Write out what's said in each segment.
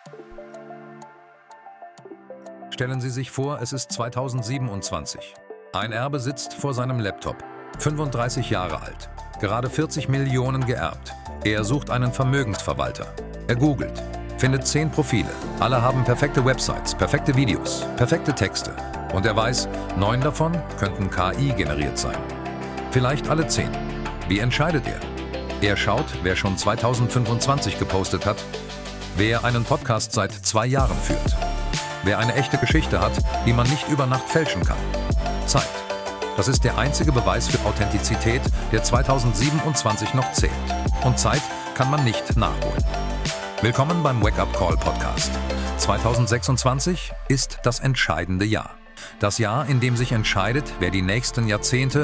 Stellen Sie sich vor, es ist 2027. Ein Erbe sitzt vor seinem Laptop, 35 Jahre alt, gerade 40 Millionen geerbt. Er sucht einen Vermögensverwalter. Er googelt, findet 10 Profile. Alle haben perfekte Websites, perfekte Videos, perfekte Texte. Und er weiß, 9 davon könnten KI generiert sein. Vielleicht alle 10. Wie entscheidet er? Er schaut, wer schon 2025 gepostet hat, wer einen Podcast seit 2 Jahren führt, wer eine echte Geschichte hat, die man nicht über Nacht fälschen kann. Zeit. Das ist der einzige Beweis für Authentizität, der 2027 noch zählt. Und Zeit kann man nicht nachholen. Willkommen beim Wake Up Call Podcast. 2026 ist das entscheidende Jahr. Das Jahr, in dem sich entscheidet, wer die nächsten Jahrzehnte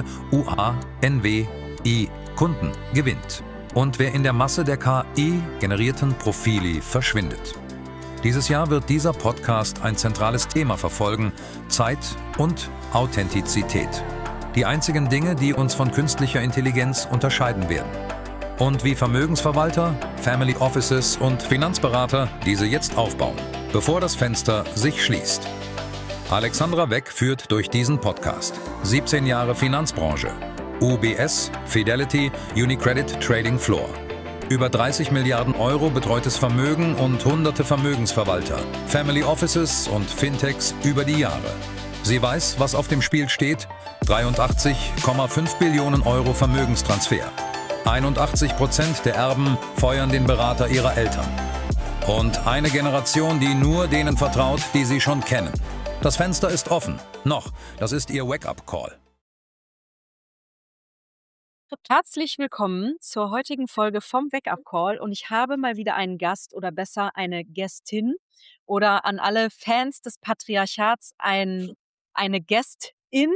Kunden gewinnt und wer in der Masse der KI-generierten Profile verschwindet. Dieses Jahr wird dieser Podcast ein zentrales Thema verfolgen: Zeit und Authentizität. Die einzigen Dinge, die uns von künstlicher Intelligenz unterscheiden werden. Und wie Vermögensverwalter, Family Offices und Finanzberater diese jetzt aufbauen, bevor das Fenster sich schließt. Alexandra Weck führt durch diesen Podcast. 17 Jahre Finanzbranche. UBS, Fidelity, UniCredit Trading Floor. Über 30 Milliarden Euro betreutes Vermögen und hunderte Vermögensverwalter, Family Offices und Fintechs über die Jahre. Sie weiß, was auf dem Spiel steht: 83,5 Billionen Euro Vermögenstransfer. 81% der Erben feuern den Berater ihrer Eltern. Und eine Generation, die nur denen vertraut, die sie schon kennen. Das Fenster ist offen. Noch. Das ist Ihr Wake-up-Call. Herzlich willkommen zur heutigen Folge vom Wake-up-Call und ich habe mal wieder einen Gast oder besser eine Gästin oder an alle Fans des Patriarchats eine Gästin.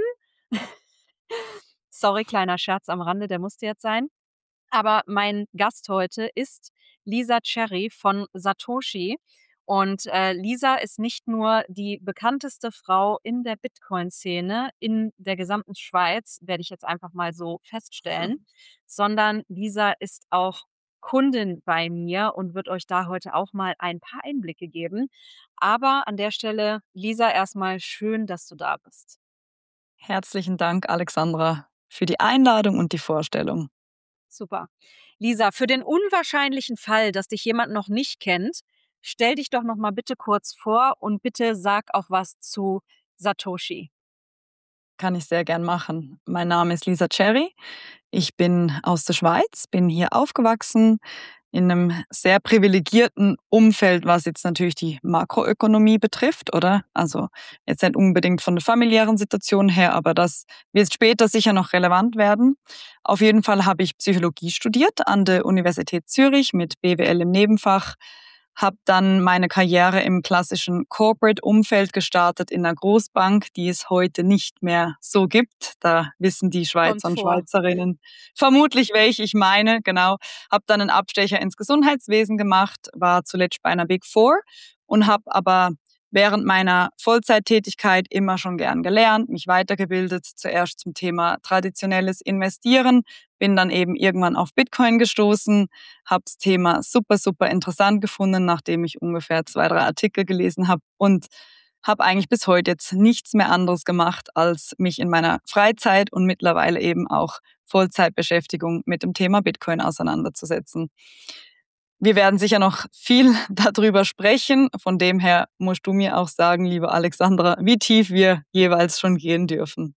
Sorry, kleiner Scherz am Rande, der musste jetzt sein. Aber mein Gast heute ist Lisa Cherry von Satoshi. Und Lisa ist nicht nur die bekannteste Frau in der Bitcoin-Szene in der gesamten Schweiz, werde ich jetzt einfach mal so feststellen, sondern Lisa ist auch Kundin bei mir und wird euch da heute auch mal ein paar Einblicke geben. Aber an der Stelle, Lisa, erstmal schön, dass du da bist. Herzlichen Dank, Alexandra, für die Einladung und die Vorstellung. Super. Lisa, für den unwahrscheinlichen Fall, dass dich jemand noch nicht kennt, stell dich doch noch mal bitte kurz vor und bitte sag auch was zu Satoshi. Kann ich sehr gern machen. Mein Name ist Lisa Cherry. Ich bin aus der Schweiz, bin hier aufgewachsen in einem sehr privilegierten Umfeld, was jetzt natürlich die Makroökonomie betrifft, oder? Also jetzt nicht unbedingt von der familiären Situation her, aber das wird später sicher noch relevant werden. Auf jeden Fall habe ich Psychologie studiert an der Universität Zürich mit BWL im Nebenfach, habe dann meine Karriere im klassischen Corporate-Umfeld gestartet in einer Großbank, die es heute nicht mehr so gibt. Da wissen die Schweizer und Schweizerinnen vermutlich, welche ich meine. Genau. Habe dann einen Abstecher ins Gesundheitswesen gemacht, war zuletzt bei einer Big Four und habe aber während meiner Vollzeittätigkeit immer schon gern gelernt, mich weitergebildet, zuerst zum Thema traditionelles Investieren, bin dann eben irgendwann auf Bitcoin gestoßen, habe das Thema super, super interessant gefunden, nachdem ich ungefähr 2, 3 Artikel gelesen habe und habe eigentlich bis heute jetzt nichts mehr anderes gemacht, als mich in meiner Freizeit und mittlerweile eben auch Vollzeitbeschäftigung mit dem Thema Bitcoin auseinanderzusetzen. Wir werden sicher noch viel darüber sprechen. Von dem her musst du mir auch sagen, liebe Alexandra, wie tief wir jeweils schon gehen dürfen.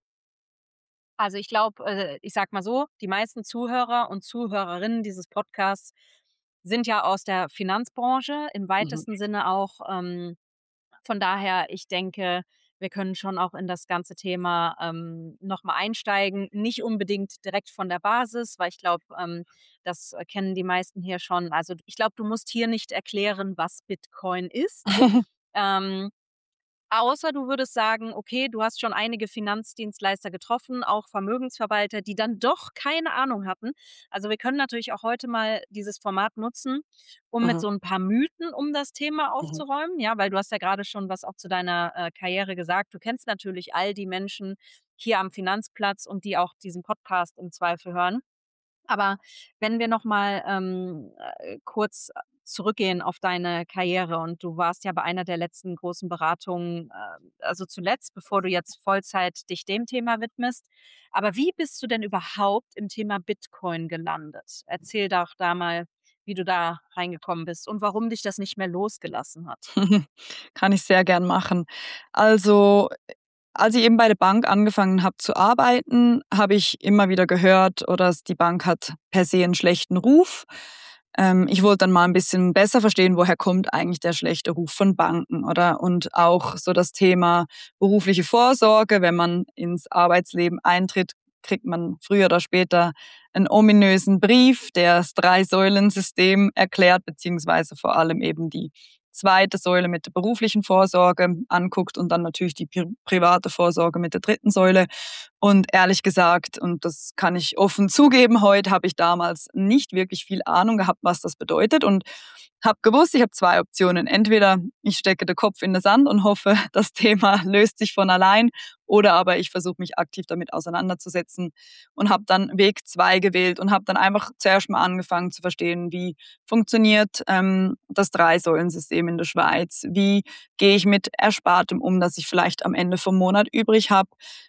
Also ich glaube, ich sag mal so, die meisten Zuhörer und Zuhörerinnen dieses Podcasts sind ja aus der Finanzbranche, im weitesten Sinne auch. Von daher, ich denke, wir können schon auch in das ganze Thema nochmal einsteigen. Nicht unbedingt direkt von der Basis, weil ich glaube, das kennen die meisten hier schon. Also ich glaube, du musst hier nicht erklären, was Bitcoin ist. Außer du würdest sagen, okay, du hast schon einige Finanzdienstleister getroffen, auch Vermögensverwalter, die dann doch keine Ahnung hatten. Also wir können natürlich auch heute mal dieses Format nutzen, um mit so ein paar Mythen um das Thema aufzuräumen. Ja, weil du hast ja gerade schon was auch zu deiner Karriere gesagt. Du kennst natürlich all die Menschen hier am Finanzplatz und die auch diesen Podcast im Zweifel hören. Aber wenn wir noch mal kurz zurückgehen auf deine Karriere und du warst ja bei einer der letzten großen Beratungen, also zuletzt, bevor du jetzt Vollzeit dich dem Thema widmest. Aber wie bist du denn überhaupt im Thema Bitcoin gelandet? Erzähl doch da mal, wie du da reingekommen bist und warum dich das nicht mehr losgelassen hat. Kann ich sehr gern machen. Also, als ich eben bei der Bank angefangen habe zu arbeiten, habe ich immer wieder gehört, die Bank hat per se einen schlechten Ruf. Ich wollte dann mal ein bisschen besser verstehen, woher kommt eigentlich der schlechte Ruf von Banken, oder? Und auch so das Thema berufliche Vorsorge. Wenn man ins Arbeitsleben eintritt, kriegt man früher oder später einen ominösen Brief, der das Drei-Säulen-System erklärt, beziehungsweise vor allem eben die zweite Säule mit der beruflichen Vorsorge anguckt und dann natürlich die private Vorsorge mit der dritten Säule. Und ehrlich gesagt, und das kann ich offen zugeben, heute habe ich damals nicht wirklich viel Ahnung gehabt, was das bedeutet, und habe gewusst, ich habe zwei Optionen. Entweder ich stecke den Kopf in den Sand und hoffe, das Thema löst sich von allein, oder aber ich versuche mich aktiv damit auseinanderzusetzen und habe dann Weg 2 gewählt und habe dann einfach zuerst mal angefangen zu verstehen, wie funktioniert das Drei-Säulen-System in der Schweiz, wie gehe ich mit Erspartem um, das ich vielleicht am Ende vom Monat übrig habe.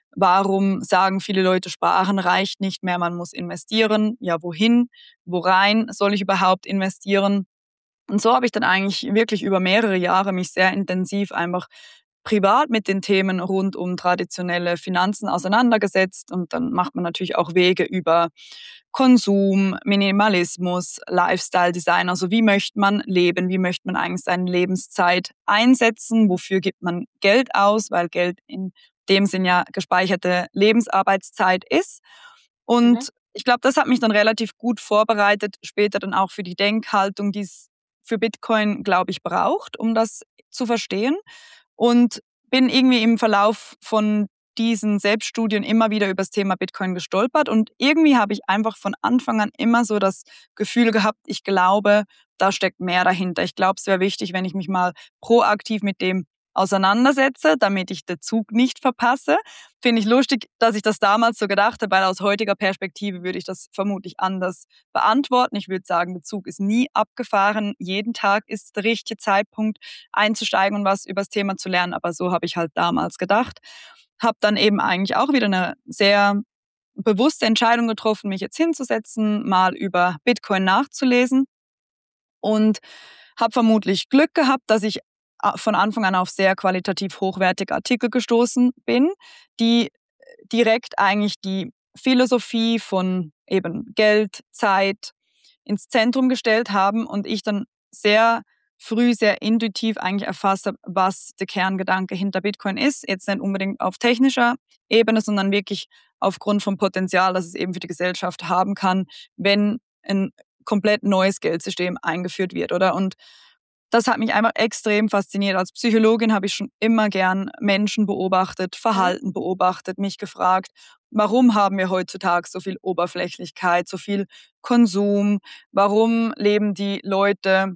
Warum sagen viele Leute, Sparen reicht nicht mehr, man muss investieren? Ja, wohin? Worein soll ich überhaupt investieren? Und so habe ich dann eigentlich wirklich über mehrere Jahre mich sehr intensiv einfach privat mit den Themen rund um traditionelle Finanzen auseinandergesetzt. Und dann macht man natürlich auch Wege über Konsum, Minimalismus, Lifestyle Design. Also wie möchte man leben? Wie möchte man eigentlich seine Lebenszeit einsetzen? Wofür gibt man Geld aus? Weil Geld in dem Sinn ja gespeicherte Lebensarbeitszeit ist. Mhm. Und ich glaube, das hat mich dann relativ gut vorbereitet, später dann auch für die Denkhaltung, die es für Bitcoin, glaube ich, braucht, um das zu verstehen. Und bin irgendwie im Verlauf von diesen Selbststudien immer wieder über das Thema Bitcoin gestolpert. Und irgendwie habe ich einfach von Anfang an immer so das Gefühl gehabt, ich glaube, da steckt mehr dahinter. Ich glaube, es wäre wichtig, wenn ich mich mal proaktiv mit dem auseinandersetze, damit ich den Zug nicht verpasse. Finde ich lustig, dass ich das damals so gedacht habe, weil aus heutiger Perspektive würde ich das vermutlich anders beantworten. Ich würde sagen, der Zug ist nie abgefahren. Jeden Tag ist der richtige Zeitpunkt einzusteigen und was über das Thema zu lernen. Aber so habe ich halt damals gedacht. Habe dann eben eigentlich auch wieder eine sehr bewusste Entscheidung getroffen, mich jetzt hinzusetzen, mal über Bitcoin nachzulesen, und habe vermutlich Glück gehabt, dass ich von Anfang an auf sehr qualitativ hochwertige Artikel gestoßen bin, die direkt eigentlich die Philosophie von eben Geld, Zeit ins Zentrum gestellt haben und ich dann sehr früh, sehr intuitiv eigentlich erfasst habe, was der Kerngedanke hinter Bitcoin ist. Jetzt nicht unbedingt auf technischer Ebene, sondern wirklich aufgrund vom Potenzial, das es eben für die Gesellschaft haben kann, wenn ein komplett neues Geldsystem eingeführt wird, oder? Und das hat mich einfach extrem fasziniert. Als Psychologin habe ich schon immer gern Menschen beobachtet, Mhm. Verhalten beobachtet, mich gefragt, warum haben wir heutzutage so viel Oberflächlichkeit, so viel Konsum? Warum leben die Leute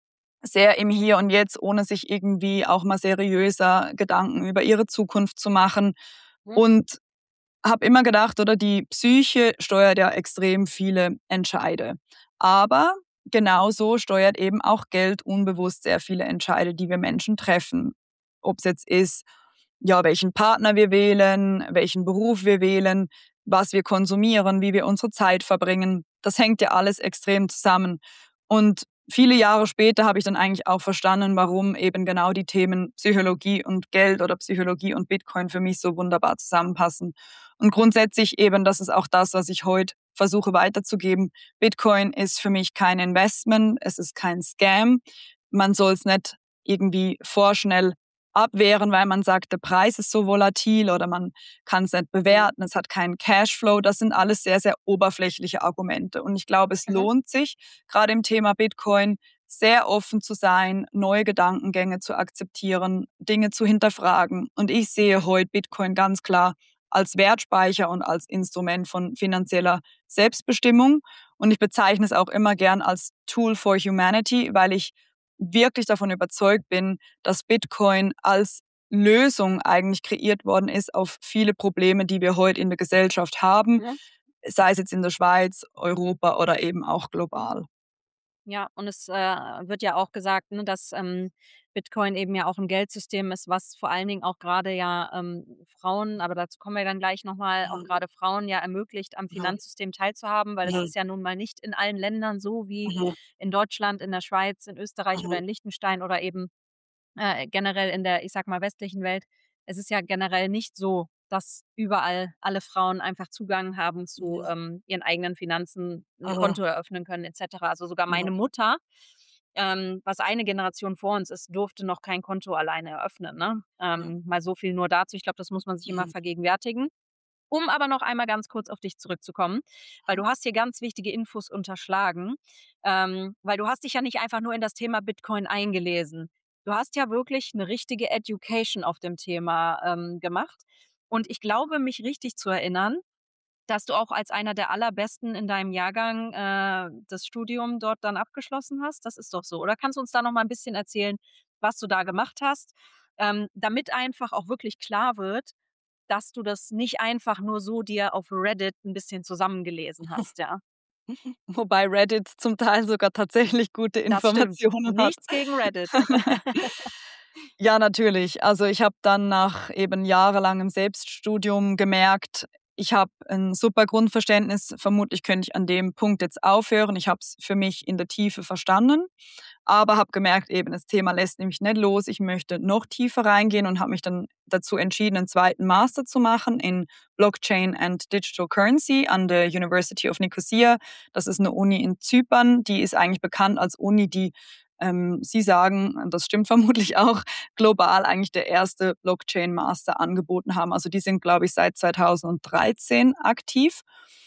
sehr im Hier und Jetzt, ohne sich irgendwie auch mal seriöser Gedanken über ihre Zukunft zu machen? Mhm. Und habe immer gedacht, oder, die Psyche steuert ja extrem viele Entscheide. Aber genauso steuert eben auch Geld unbewusst sehr viele Entscheide, die wir Menschen treffen. Ob es jetzt ist, ja, welchen Partner wir wählen, welchen Beruf wir wählen, was wir konsumieren, wie wir unsere Zeit verbringen. Das hängt ja alles extrem zusammen. Und viele Jahre später habe ich dann eigentlich auch verstanden, warum eben genau die Themen Psychologie und Geld oder Psychologie und Bitcoin für mich so wunderbar zusammenpassen. Und grundsätzlich eben, das ist auch das, was ich heute versuche weiterzugeben. Bitcoin ist für mich kein Investment, es ist kein Scam. Man soll es nicht irgendwie vorschnell abwehren, weil man sagt, der Preis ist so volatil oder man kann es nicht Mhm. bewerten, es hat keinen Cashflow. Das sind alles sehr, sehr oberflächliche Argumente. Und ich glaube, es Mhm. lohnt sich, gerade im Thema Bitcoin, sehr offen zu sein, neue Gedankengänge zu akzeptieren, Dinge zu hinterfragen. Und ich sehe heute Bitcoin ganz klar als Wertspeicher und als Instrument von finanzieller Selbstbestimmung. Und ich bezeichne es auch immer gern als Tool for Humanity, weil ich wirklich davon überzeugt bin, dass Bitcoin als Lösung eigentlich kreiert worden ist auf viele Probleme, die wir heute in der Gesellschaft haben. Mhm. sei es jetzt in der Schweiz, Europa oder eben auch global. Ja, und es wird ja auch gesagt, ne, dass Bitcoin eben ja auch ein Geldsystem ist, was vor allen Dingen auch gerade ja Frauen, aber dazu kommen wir dann gleich nochmal, auch Mhm. gerade Frauen ja ermöglicht, am Mhm. Finanzsystem teilzuhaben, weil es Mhm. ist ja nun mal nicht in allen Ländern so wie Mhm. in Deutschland, in der Schweiz, in Österreich oder Mhm. in Liechtenstein oder eben generell in der, ich sag mal, westlichen Welt. Es ist ja generell nicht so, dass überall alle Frauen einfach Zugang haben zu Mhm. ihren eigenen Finanzen, ein Mhm. Konto eröffnen können et cetera. Also, sogar Mhm. meine Mutter, was eine Generation vor uns ist, durfte noch kein Konto alleine eröffnen, ne? Ja. Mal so viel nur dazu. Ich glaube, das muss man sich immer Mhm. vergegenwärtigen. Um aber noch einmal ganz kurz auf dich zurückzukommen, weil du hast hier ganz wichtige Infos unterschlagen, weil du hast dich ja nicht einfach nur in das Thema Bitcoin eingelesen. Du hast ja wirklich eine richtige Education auf dem Thema, gemacht. Und ich glaube, mich richtig zu erinnern, dass du auch als einer der Allerbesten in deinem Jahrgang, das Studium dort dann abgeschlossen hast. Das ist doch so, oder? Kannst du uns da noch mal ein bisschen erzählen, was du da gemacht hast, damit einfach auch wirklich klar wird, dass du das nicht einfach nur so dir auf Reddit 'n bisschen zusammengelesen hast, ja? Wobei Reddit zum Teil sogar tatsächlich gute Das stimmt. Informationen hat. Nichts gegen Reddit. Ja, natürlich. Also, ich habe dann nach eben jahrelangem Selbststudium gemerkt, ich habe ein super Grundverständnis. Vermutlich könnte ich an dem Punkt jetzt aufhören. Ich habe es für mich in der Tiefe verstanden, aber habe gemerkt, eben das Thema lässt mich nicht los. Ich möchte noch tiefer reingehen und habe mich dann dazu entschieden, einen zweiten Master zu machen in Blockchain and Digital Currency an der University of Nicosia. Das ist eine Uni in Zypern, die ist eigentlich bekannt als Uni, die Sie sagen, und das stimmt vermutlich auch, global eigentlich der erste Blockchain-Master angeboten haben. Also die sind, glaube ich, seit 2013 aktiv.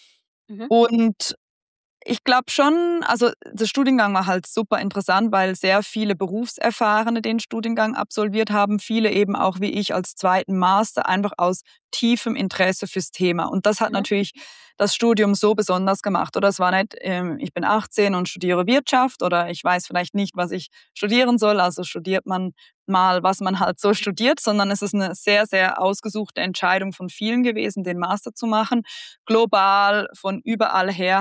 Mhm. Und ich glaube schon, also der Studiengang war halt super interessant, weil sehr viele Berufserfahrene den Studiengang absolviert haben, viele eben auch wie ich als zweiten Master, einfach aus tiefem Interesse fürs Thema. Und das hat Mhm. natürlich das Studium so besonders gemacht. Oder es war nicht, ich bin 18 und studiere Wirtschaft oder ich weiß vielleicht nicht, was ich studieren soll, also studiert man mal, was man halt so studiert, sondern es ist eine sehr, sehr ausgesuchte Entscheidung von vielen gewesen, den Master zu machen, global, von überall her.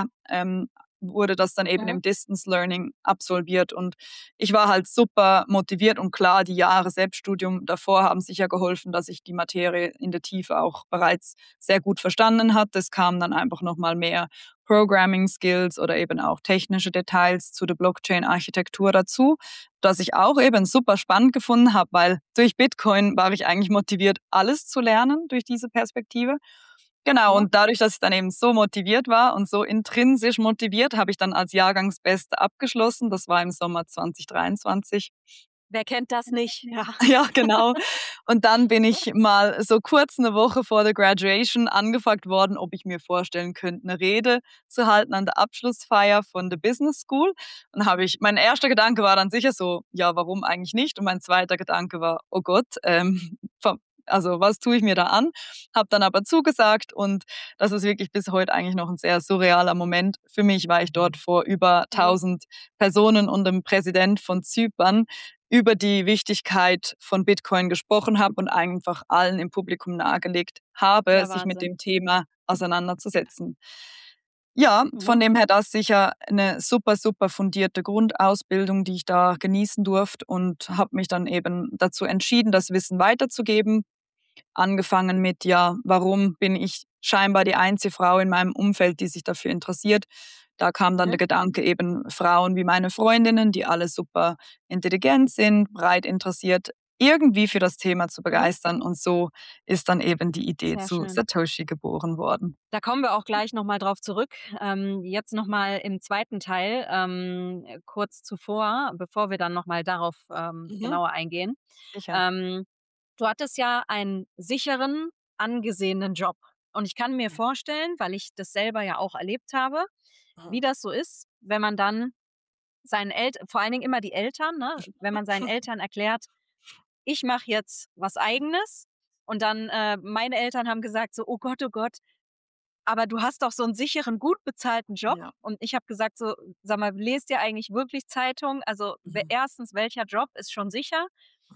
Wurde das dann eben Mhm. im Distance Learning absolviert. Und ich war halt super motiviert und klar, die Jahre Selbststudium davor haben sicher geholfen, dass ich die Materie in der Tiefe auch bereits sehr gut verstanden hatte. Es kamen dann einfach nochmal mehr Programming Skills oder eben auch technische Details zu der Blockchain-Architektur dazu, das ich auch eben super spannend gefunden habe, weil durch Bitcoin war ich eigentlich motiviert, alles zu lernen durch diese Perspektive. Genau, Ja. und dadurch, dass ich dann eben so motiviert war und so intrinsisch motiviert, habe ich dann als Jahrgangsbeste abgeschlossen. Das war im Sommer 2023. Wer kennt das nicht? Ja. Ja, genau. Und dann bin ich mal so kurz eine Woche vor der Graduation angefragt worden, ob ich mir vorstellen könnte, eine Rede zu halten an der Abschlussfeier von der Business School. Und habe ich mein erster Gedanke war dann sicher so: „Ja, warum eigentlich nicht?“ Und mein zweiter Gedanke war: „Oh Gott, ver also, was tue ich mir da an?“ Habe dann aber zugesagt und das ist wirklich bis heute eigentlich noch ein sehr surrealer Moment für mich, weil ich dort vor über Mhm. 1.000 Personen und dem Präsident von Zypern über die Wichtigkeit von Bitcoin gesprochen habe und einfach allen im Publikum nahegelegt habe, Ja, sich mit Wahnsinn. dem Thema auseinanderzusetzen. Ja, Mhm. von dem her das sicher eine super, super fundierte Grundausbildung, die ich da genießen durfte und habe mich dann eben dazu entschieden, das Wissen weiterzugeben. Angefangen mit, ja, warum bin ich scheinbar die einzige Frau in meinem Umfeld, die sich dafür interessiert? Da kam dann Mhm. der Gedanke eben Frauen wie meine Freundinnen, die alle super intelligent sind, breit interessiert, irgendwie für das Thema zu Mhm. begeistern. Und so ist dann eben die Idee Sehr zu schön. Satoshi geboren worden. Da kommen wir auch gleich noch mal drauf zurück. Jetzt noch mal im zweiten Teil, kurz zuvor, bevor wir dann noch mal darauf, Mhm, genauer eingehen. sicher. Ähm, Du hattest ja einen sicheren, angesehenen Job. Und ich kann mir Ja. vorstellen, weil ich das selber ja auch erlebt habe, wie Mhm. das so ist, wenn man dann seinen Eltern, vor allen Dingen immer die Eltern, ne, wenn man seinen Eltern erklärt: „Ich mache jetzt was Eigenes.“ Und dann, meine Eltern haben gesagt so: oh Gott, aber du hast doch so 'n sicheren, gut bezahlten Job.“ Ja. Und ich habe gesagt so: „Sag mal, lest ihr eigentlich wirklich Zeitung? Also, we Mhm. erstens, welcher Job ist schon sicher?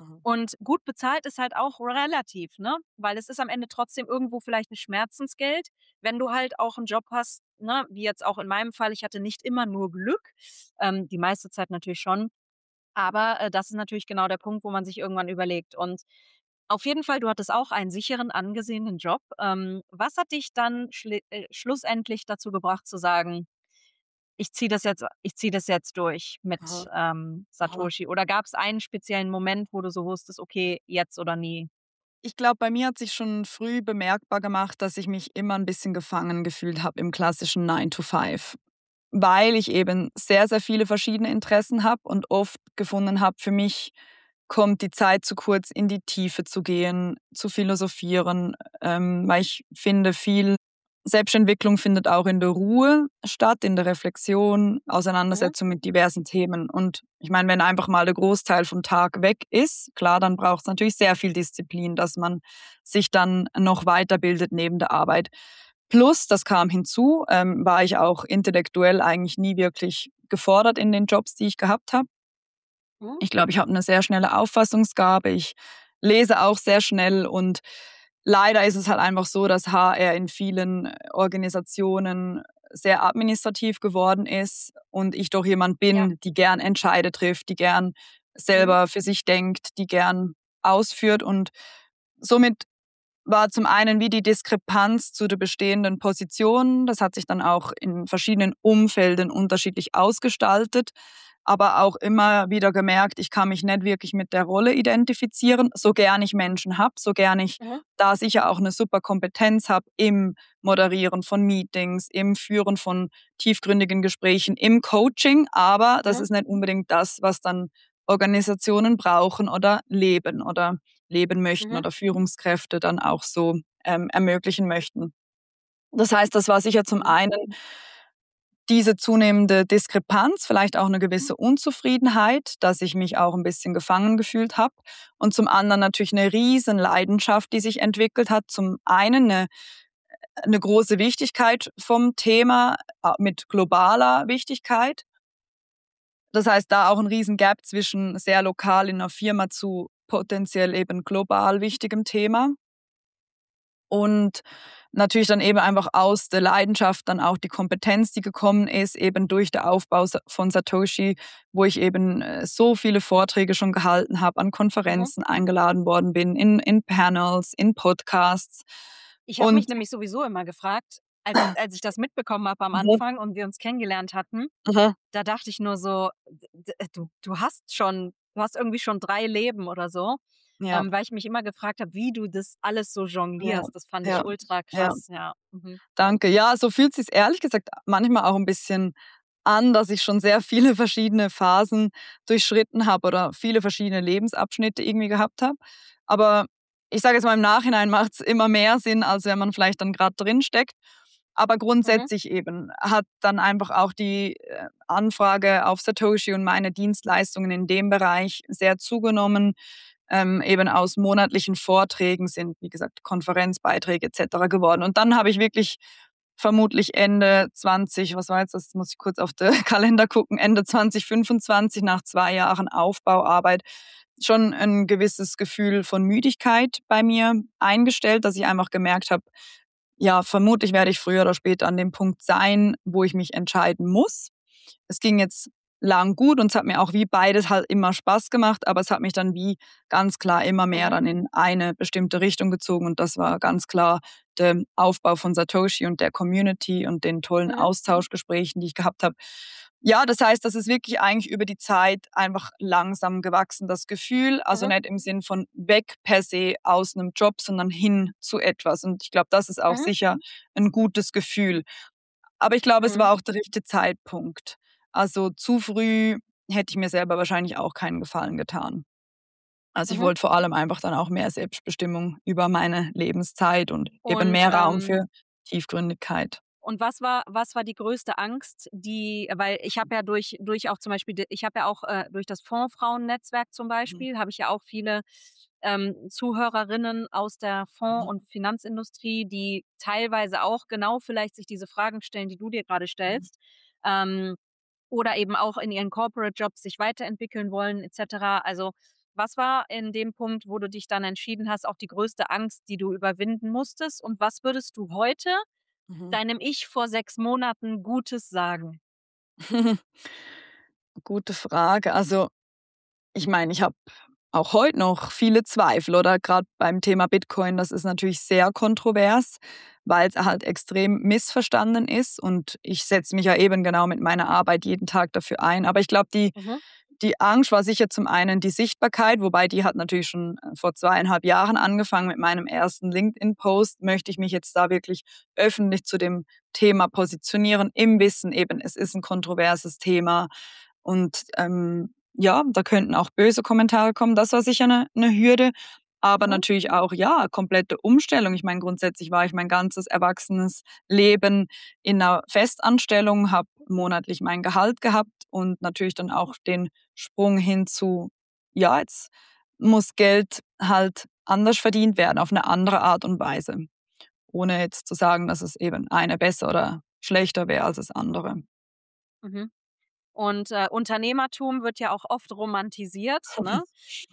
Und gut bezahlt ist halt auch relativ, ne? Weil es ist am Ende trotzdem irgendwo vielleicht ein Schmerzensgeld, wenn du halt auch einen Job hast, ne, wie jetzt auch in meinem Fall. Ich hatte nicht immer nur Glück, die meiste Zeit natürlich schon. Aber, das ist natürlich genau der Punkt, wo man sich irgendwann überlegt. Und auf jeden Fall, du hattest auch einen sicheren, angesehenen Job. Was hat dich dann schlussendlich dazu gebracht zu sagen: „Ich ziehe das jetzt durch mit, Aha, aha. Satoshi?“ Oder gab es einen speziellen Moment, wo du so wusstest: „Okay, jetzt oder nie?“ Ich glaube, bei mir hat sich schon früh bemerkbar gemacht, dass ich mich immer ein bisschen gefangen gefühlt habe im klassischen 9 to 5, weil ich eben sehr, sehr viele verschiedene Interessen habe und oft gefunden habe, für mich kommt die Zeit zu kurz, in die Tiefe zu gehen, zu philosophieren, weil ich finde, viel Selbstentwicklung findet auch in der Ruhe statt, in der Reflexion, Mhm, Auseinandersetzung mit diversen Themen. Und ich meine, wenn einfach mal der Großteil vom Tag weg ist, klar, dann braucht es natürlich sehr viel Disziplin, dass man sich dann noch weiterbildet neben der Arbeit. Plus, das kam hinzu, war ich auch intellektuell eigentlich nie wirklich gefordert in den Jobs, die ich gehabt habe. mhm, Ich glaube, ich habe eine sehr schnelle Auffassungsgabe. Ich lese auch sehr schnell und leider ist es halt einfach so, dass HR in vielen Organisationen sehr administrativ geworden ist und ich doch jemand ja, bin, die gern Entscheide trifft, die gern mhm, selber für sich denkt, die gern ausführt und somit war zum einen wie die Diskrepanz zu der bestehenden Position. Das hat sich dann auch in verschiedenen Umfelden unterschiedlich ausgestaltet, aber auch immer wieder gemerkt, ich kann mich nicht wirklich mit der Rolle identifizieren, so gern ich Menschen habe, so gern ich mhm, da sicher auch eine super Kompetenz habe im Moderieren von Meetings, im Führen von tiefgründigen Gesprächen, im Coaching, aber das mhm, ist nicht unbedingt das, was dann Organisationen brauchen oder leben möchten mhm, oder Führungskräfte dann auch so, ermöglichen möchten. Das heißt, das war sicher zum mhm, einen diese zunehmende Diskrepanz, vielleicht auch 'ne mhm, gewisse Unzufriedenheit, dass ich mich auch 'n bisschen gefangen gefühlt habe und zum anderen natürlich 'ne Riesenleidenschaft, die sich entwickelt hat. Zum einen 'ne große Wichtigkeit vom Thema, mit globaler Wichtigkeit. Das heißt, da auch 'n Riesen-Gap zwischen sehr lokal in 'ner Firma zu potenziell eben global wichtigem Thema. Und natürlich dann eben einfach aus der Leidenschaft dann auch die Kompetenz, die gekommen ist, eben durch den Aufbau von Satoshi, wo ich eben, so viele Vorträge schon gehalten habe, an mhm. Konferenzen eingeladen worden bin, in Panels, in Podcasts Ich habe mich und nämlich sowieso immer gefragt, als ich das mitbekommen habe am mhm, Anfang und wir uns kennengelernt hatten, mhm, da dachte ich nur so: Du hast irgendwie schon 3 Leben oder so, ja, weil ich mich immer gefragt habe, wie du das alles so ja, jonglierst. Das fand ich ja, ultra ja. krass, ja. Mhm. Danke. Ja, so fühlt sich's ehrlich gesagt manchmal auch 'n bisschen an, dass ich schon sehr viele verschiedene Phasen durchschritten habe oder viele verschiedene Lebensabschnitte irgendwie gehabt habe. Aber ich sage jetzt mal, im Nachhinein macht's immer mehr Sinn, als wenn man vielleicht dann grad drinsteckt. Aber Mhm, grundsätzlich eben hat dann einfach auch die, Anfrage auf Satoshi und meine Dienstleistungen in dem Bereich sehr zugenommen. Eben aus monatlichen Vorträgen sind, wie gesagt, Konferenzbeiträge et cetera geworden. Und dann habe ich wirklich vermutlich Ende 20, was war jetzt das, muss ich kurz auf den Kalender gucken, Ende 2025 nach 2 Jahren Aufbauarbeit schon ein gewisses Gefühl von Müdigkeit bei mir eingestellt, dass ich einfach gemerkt habe, ja, vermutlich werde ich früher oder später an dem Punkt sein, wo ich mich entscheiden muss. Es ging jetzt lang gut und es hat mir auch wie beides halt immer Spaß gemacht, aber es hat mich dann wie ganz klar immer mehr mhm, dann in eine bestimmte Richtung gezogen und das war ganz klar der Aufbau von Satoshi und der Community und den tollen mhm, Austauschgesprächen, die ich gehabt habe. Ja, das heißt, das ist wirklich eigentlich über die Zeit einfach langsam gewachsen, das Gefühl. Also mhm, nicht im Sinn von weg per se aus einem Job, sondern hin zu etwas. Und ich glaube, das ist auch mhm, sicher ein gutes Gefühl. Aber ich glaube, es mhm, war auch der richtige Zeitpunkt. Also, zu früh hätte ich mir selber wahrscheinlich auch keinen Gefallen getan. Also, ich mhm. wollte vor allem einfach dann auch mehr Selbstbestimmung über meine Lebenszeit und eben Und, mehr Raum für Tiefgründigkeit. was war die größte Angst, weil ich habe ja durch auch zum Beispiel ich habe ja auch, durch das Fondsfrauen-Netzwerk zum Mhm, Beispiel habe ich ja auch viele, Zuhörerinnen aus der Fonds mhm, und Finanzindustrie, die teilweise auch genau vielleicht sich diese Fragen stellen, die du dir grade mhm, stellst, ähm, oder eben auch in ihren Corporate Jobs sich weiterentwickeln wollen et cetera. Also, Was war in dem Punkt, wo du dich dann entschieden hast, auch die größte Angst, die du überwinden musstest? Und was würdest du heute Mhm. deinem Ich vor 6 Monaten Gutes sagen? Gute Frage. Also, ich meine, ich habe auch heute noch viele Zweifel oder gerade beim Thema Bitcoin, das ist natürlich sehr kontrovers, weil es halt extrem missverstanden ist und ich setze mich ja eben genau mit meiner Arbeit jeden Tag dafür ein. Aber ich glaube, Mhm, die Angst war sicher zum einen die Sichtbarkeit, wobei die hat natürlich schon vor 2,5 Jahren angefangen mit meinem ersten LinkedIn-Post. Möchte ich mich jetzt da wirklich öffentlich zu dem Thema positionieren, im Wissen eben, es ist ein kontroverses Thema und, ja, da könnten auch böse Kommentare kommen. Das war sicher eine Hürde, aber mhm, natürlich auch, ja, komplette Umstellung. Ich meine, grundsätzlich war ich mein ganzes erwachsenes Leben in 'ner Festanstellung, habe monatlich mein Gehalt gehabt und natürlich dann auch den Sprung hin zu, ja, jetzt muss Geld halt anders verdient werden, auf eine andere Art und Weise, ohne jetzt zu sagen, dass es eben eine besser oder schlechter wäre als das andere. mhm. Und, Unternehmertum wird ja auch oft romantisiert, ne?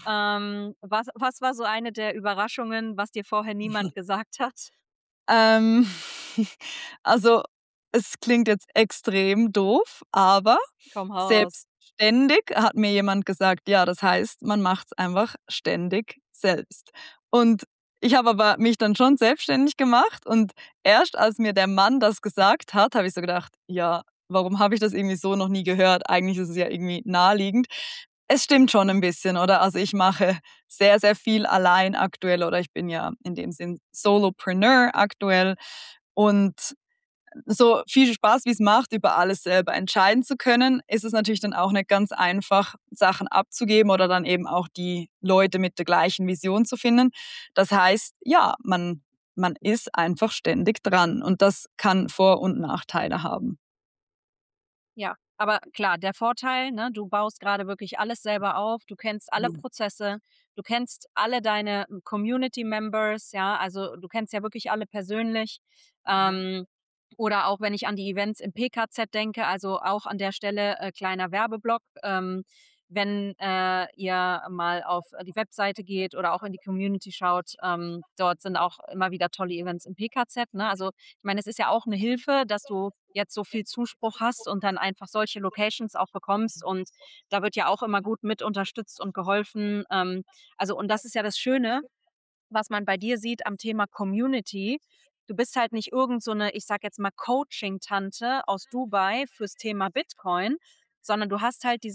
Was war so eine der Überraschungen, was dir vorher niemand gesagt hat? Ähm, also, es klingt jetzt extrem doof, aber Komm, hau raus. selbstständig hat mir jemand gesagt: „Ja, das heißt, man macht's einfach ständig selbst.“ Und ich habe aber mich dann schon selbstständig gemacht und erst als mir der Mann das gesagt hat, habe ich so gedacht: „Ja, warum habe ich das irgendwie so noch nie gehört? Eigentlich ist es ja irgendwie naheliegend.“ Es stimmt schon ein bisschen, oder? Also, ich mache sehr, sehr viel allein aktuell oder ich bin ja in dem Sinn Solopreneur aktuell und so viel Spaß, wie es macht, über alles selber entscheiden zu können, ist es natürlich dann auch nicht ganz einfach, Sachen abzugeben oder dann eben auch die Leute mit der gleichen Vision zu finden. Das heißt, ja, man ist einfach ständig dran und das kann Vor und Nachteile haben. Ja, aber klar, der Vorteil, ne, du baust gerade wirklich alles selber auf, du kennst alle Mhm. Prozesse, du kennst alle deine Community Members, ja, also du kennst ja wirklich alle persönlich. Mhm. Ähm, oder auch wenn ich an die Events im PKZ denke, also auch an der Stelle kleiner Werbeblock. Wenn ihr mal auf die Webseite geht oder auch in die Community schaut, dort sind auch immer wieder tolle Events im PKZ. Ne? Also ich meine, es ist ja auch eine Hilfe, dass du jetzt so viel Zuspruch hast und dann einfach solche Locations auch bekommst und da wird ja auch immer gut mit unterstützt und geholfen. Also und das ist ja das Schöne, was man bei dir sieht am Thema Community. Du bist halt nicht irgend so 'ne, ich sage jetzt mal, Coaching-Tante aus Dubai fürs Thema Bitcoin, sondern du hast halt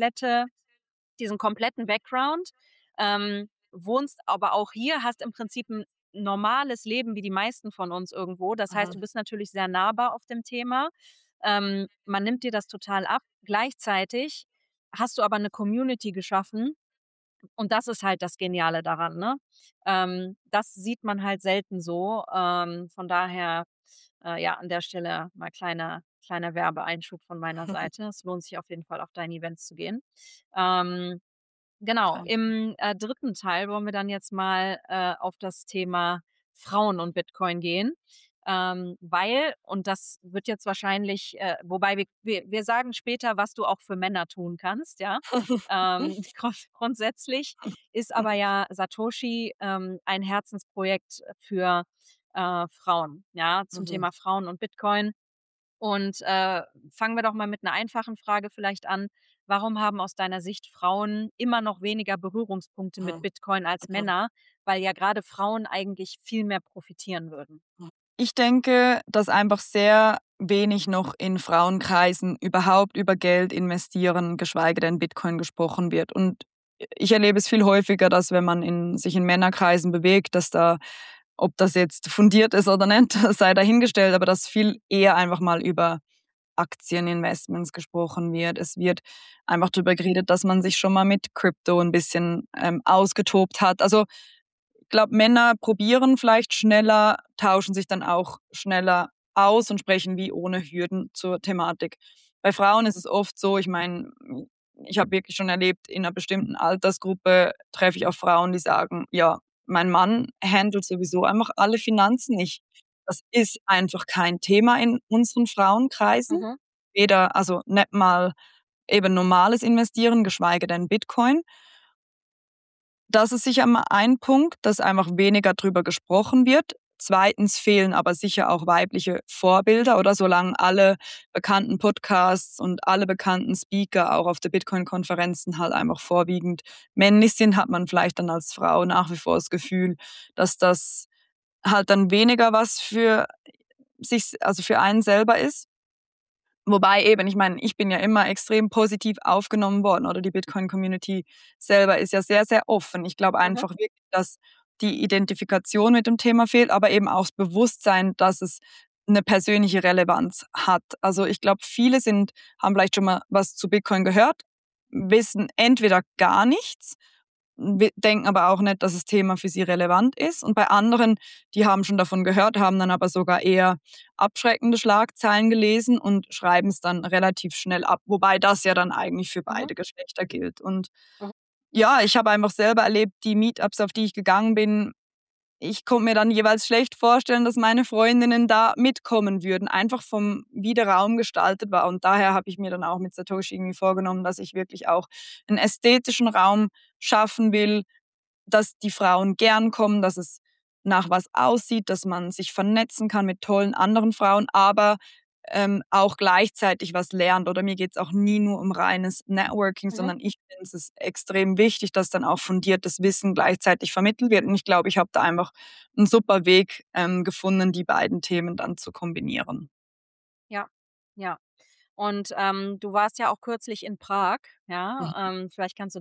diesen kompletten Background, wohnst aber auch hier, hast im Prinzip ein normales Leben wie die meisten von uns irgendwo. Das heißt, Mhm. du bist natürlich sehr nahbar auf dem Thema. Man nimmt dir das total ab. Gleichzeitig hast du aber eine Community geschaffen und das ist halt das Geniale daran, ne? Das sieht man halt selten so. Von daher, ja, an der Stelle mal kleiner Werbeeinschub von meiner Seite. Es lohnt sich auf jeden Fall, auf deine Events zu gehen. Ähm Genau, Danke. im, 3. Teil wollen wir dann jetzt mal, auf das Thema Frauen und Bitcoin gehen, weil und das wird jetzt wahrscheinlich wobei wir sagen später, was du auch für Männer tun kannst, ja? Grundsätzlich ist aber ja Satoshi, ein Herzensprojekt für, Frauen, ja, zum Mhm. Thema Frauen und Bitcoin. Und, fangen wir doch mal mit einer einfachen Frage vielleicht an. Warum haben aus deiner Sicht Frauen immer noch weniger Berührungspunkte mit Mhm. Bitcoin als Mhm. Männer? Weil ja gerade Frauen eigentlich viel mehr profitieren würden. Ich denke, dass einfach sehr wenig noch in Frauenkreisen überhaupt über Geld investieren, geschweige denn Bitcoin gesprochen wird. Und ich erlebe es viel häufiger, dass wenn man sich in Männerkreisen bewegt, dass da, ob das jetzt fundiert ist oder nicht, sei dahingestellt, aber dass viel eher einfach mal über Aktieninvestments gesprochen wird. Es wird einfach darüber geredet, dass man sich schon mal mit Krypto ein bisschen ausgetobt hat. Also ich glaube, Männer probieren vielleicht schneller, tauschen sich dann auch schneller aus und sprechen wie ohne Hürden zur Thematik. Bei Frauen ist es oft so, ich meine, ich habe wirklich schon erlebt, in einer bestimmten Altersgruppe treffe ich auf Frauen, die sagen: „Ja, mein Mann handelt sowieso einfach alle Finanzen. Das ist einfach kein Thema in unseren Frauenkreisen.“ Mhm. Weder also nicht mal eben normales Investieren, geschweige denn Bitcoin. Das ist sicher mal ein Punkt, dass einfach weniger drüber gesprochen wird. Zweitens fehlen aber sicher auch weibliche Vorbilder, oder solange alle bekannten Podcasts und alle bekannten Speaker auch auf der Bitcoin-Konferenzen halt einfach vorwiegend männlich sind, hat man vielleicht dann als Frau nach wie vor das Gefühl, dass das halt dann weniger was für sich, also für einen selber ist. Wobei eben, ich meine, ich bin ja immer extrem positiv aufgenommen worden, oder die Bitcoin-Community selber ist ja sehr, sehr offen. Ich glaube Mhm. einfach wirklich, dass die Identifikation mit dem Thema fehlt, aber eben auch das Bewusstsein, dass es eine persönliche Relevanz hat. Also ich glaube, viele haben vielleicht schon mal was zu Bitcoin gehört, wissen entweder gar nichts, denken aber auch nicht, dass das Thema für sie relevant ist. Und bei anderen, die haben schon davon gehört, haben dann aber sogar eher abschreckende Schlagzeilen gelesen und schreiben es dann relativ schnell ab, wobei das ja dann eigentlich für Mhm. beide Geschlechter gilt. Und Mhm. ja, ich habe einfach selber erlebt, die Meetups, auf die ich gegangen bin, ich konnte mir dann jeweils schlecht vorstellen, dass meine Freundinnen da mitkommen würden, einfach wie der Raum gestaltet war. Und daher habe ich mir dann auch mit Satoshi irgendwie vorgenommen, dass ich wirklich auch einen ästhetischen Raum schaffen will, dass die Frauen gern kommen, dass es nach was aussieht, dass man sich vernetzen kann mit tollen anderen Frauen, aber auch gleichzeitig was lernt. Oder mir geht es auch nie nur um reines Networking, Mhm. sondern ich finde, es ist extrem wichtig, dass dann auch fundiertes Wissen gleichzeitig vermittelt wird. Und ich glaube, ich habe da einfach einen super Weg gefunden, die beiden Themen dann zu kombinieren. Ja, ja. Und, du warst ja auch kürzlich in Prag, ja? Mhm. Vielleicht kannst du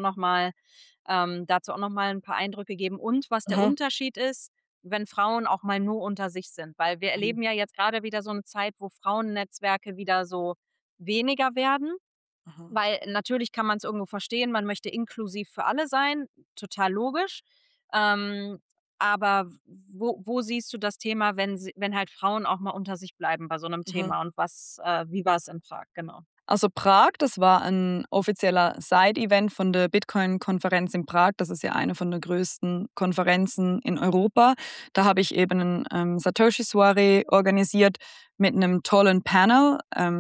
dazu auch noch mal 'n paar Eindrücke geben und was der Aha. Unterschied ist, wenn Frauen auch mal nur unter sich sind. Weil wir Mhm. erleben ja jetzt gerade wieder so eine Zeit, wo Frauennetzwerke wieder so weniger werden. Aha. Weil natürlich kann man es irgendwo verstehen, man möchte inklusiv für alle sein, total logisch. Ähm, aber wo siehst du das Thema, wenn halt Frauen auch mal unter sich bleiben bei so einem Mhm. Thema und wie war es in Prag? Genau. Also Prag, das war ein offizieller Side-Event von der Bitcoin-Konferenz in Prag. Das ist ja eine von der größten Konferenzen in Europa. Da habe ich eben ein Satoshi-Soiree organisiert mit einem tollen Panel.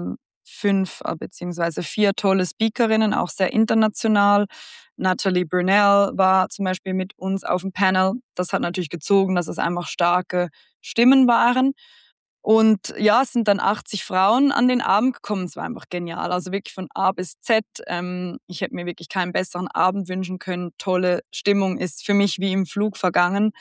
5 beziehungsweise 4 tolle Speakerinnen, auch sehr international. Natalie Brunell war zum Beispiel mit uns auf dem Panel. Das hat natürlich gezogen, dass es einfach starke Stimmen waren. Und ja, es sind dann 80 Frauen an den Abend gekommen. Es war einfach genial. Also wirklich von A bis Z. Ich hätte mir wirklich keinen besseren Abend wünschen können. Tolle Stimmung, ist für mich wie im Flug vergangen.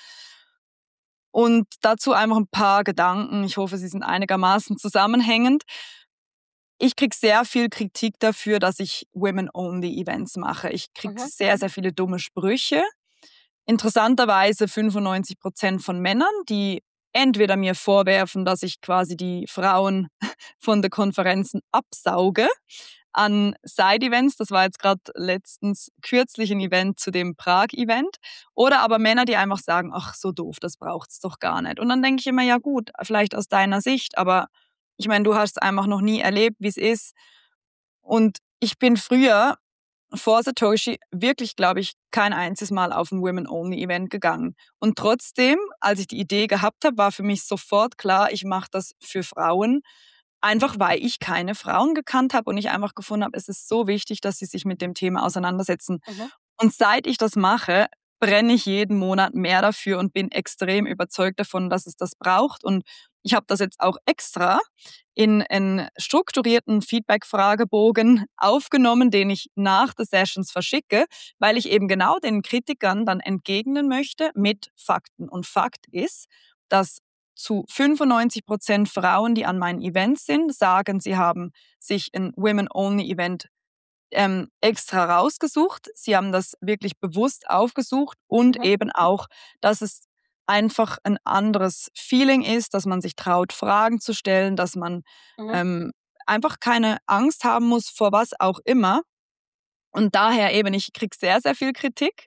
Und dazu einfach ein paar Gedanken. Ich hoffe, sie sind einigermaßen zusammenhängend. Ich kriege sehr viel Kritik dafür, dass ich Women-Only-Events mache. Ich kriege Mhm, sehr, sehr viele dumme Sprüche. Interessanterweise 95% von Männern, die entweder mir vorwerfen, dass ich quasi die Frauen von den Konferenzen absauge an Side-Events. Das war jetzt gerade letztens kürzlich ein Event zu dem Prag-Event. Oder aber Männer, die einfach sagen: „Ach, so doof, das braucht's doch gar nicht.“ Und dann denke ich immer: „Ja gut, vielleicht aus deiner Sicht, aber ich meine, du hast einfach noch nie erlebt, wie es ist.“ Und ich bin früher vor Satoshi wirklich, glaube ich, kein einziges Mal auf ein Women-Only-Event gegangen. Und trotzdem, als ich die Idee gehabt habe, war für mich sofort klar, ich mache das für Frauen, einfach weil ich keine Frauen gekannt habe und ich einfach gefunden habe, es ist so wichtig, dass sie sich mit dem Thema auseinandersetzen. mhm, Und seit ich das mache, brenne ich jeden Monat mehr dafür und bin extrem überzeugt davon, dass es das braucht. Und ich habe das jetzt auch extra in einen strukturierten Feedback-Fragebogen aufgenommen, den ich nach den Sessions verschicke, weil ich eben genau den Kritikern dann entgegnen möchte mit Fakten. Und Fakt ist, dass zu 95% Frauen, die an meinen Events sind, sagen, sie haben sich ein Women-Only-Event extra rausgesucht. Sie haben das wirklich bewusst aufgesucht und mhm, eben auch, dass es einfach ein anderes Feeling ist, dass man sich traut, Fragen zu stellen, dass man mhm. ähm, einfach keine Angst haben muss vor was auch immer. Und daher eben, ich kriege sehr, sehr viel Kritik.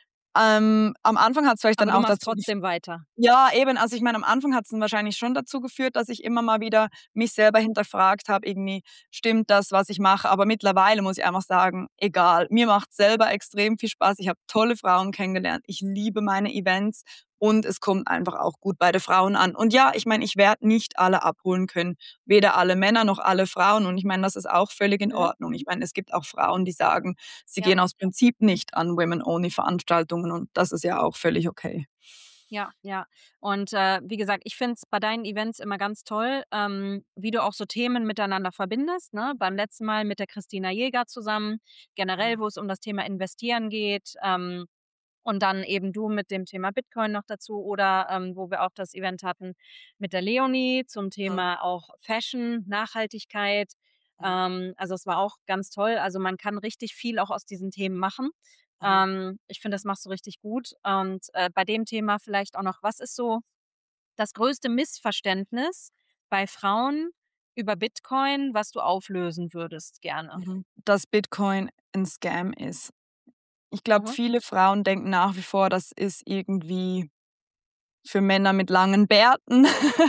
Am Anfang hat es vielleicht dann Aber du auch machst dazu trotzdem weiter. ja, eben. Also, ich meine, am Anfang hat es dann wahrscheinlich schon dazu geführt, dass ich immer mal wieder mich selber hinterfragt habe, irgendwie: „Stimmt das, was ich mache?“ Aber mittlerweile muss ich einfach sagen: „Egal, mir macht's selber extrem viel Spaß. Ich habe tolle Frauen kennengelernt. Ich liebe meine Events und es kommt einfach auch gut bei den Frauen an. Und ja, ich meine, ich werde nicht alle abholen können, weder alle Männer noch alle Frauen. Und ich meine, das ist auch völlig in Mhm. Ordnung. Ich meine, es gibt auch Frauen, die sagen, sie Ja. gehen aus Prinzip nicht an Women-Only-Veranstaltungen und das ist ja auch völlig okay. Ja, ja. Und, wie gesagt, ich finde es bei deinen Events immer ganz toll, wie du auch so Themen miteinander verbindest, ne? Beim letzten Mal mit der Christina Jäger zusammen, generell, wo es um das Thema Investieren geht, und dann eben du mit dem Thema Bitcoin noch dazu oder, wo wir auch das Event hatten mit der Leonie zum Mhm. Thema auch Fashion, Nachhaltigkeit. Mhm. Also, es war auch ganz toll. Also, man kann richtig viel auch aus diesen Themen machen. Mhm. Ich finde, das machst du richtig gut. Und, bei dem Thema vielleicht auch noch, was ist so das größte Missverständnis bei Frauen über Bitcoin, was du auflösen würdest gerne? Mhm. Dass Bitcoin ein Scam ist. Ich glaube, Mhm, viele Frauen denken nach wie vor, das ist irgendwie für Männer mit langen Bärten,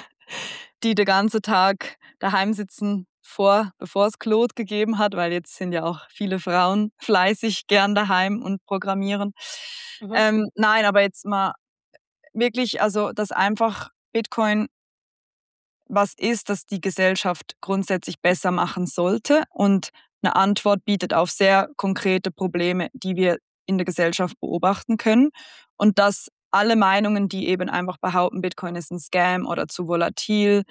die den ganzen Tag daheim sitzen, bevor es Claude gegeben hat, weil jetzt sind ja auch viele Frauen fleißig gern daheim und programmieren. mhm, Nein, aber jetzt mal wirklich, also, dass einfach Bitcoin was ist, das die Gesellschaft grundsätzlich besser machen sollte und eine Antwort bietet auf sehr konkrete Probleme, die wir in der Gesellschaft beobachten können. Und dass alle Meinungen, die eben einfach behaupten, Bitcoin ist ein Scam oder zu volatil,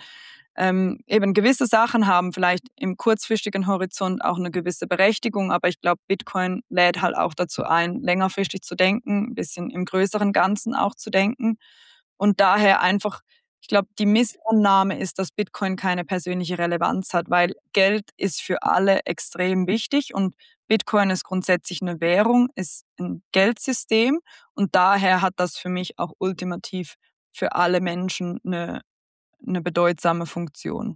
eben gewisse Sachen haben vielleicht im kurzfristigen Horizont auch eine gewisse Berechtigung, aber ich glaube, Bitcoin lädt halt auch dazu ein, längerfristig zu denken, ein bisschen im größeren Ganzen auch zu denken. Und daher einfach, ich glaube, die Missannahme ist, dass Bitcoin keine persönliche Relevanz hat, weil Geld ist für alle extrem wichtig und Bitcoin ist grundsätzlich eine Währung, ist ein Geldsystem und daher hat das für mich auch ultimativ für alle Menschen eine bedeutsame Funktion.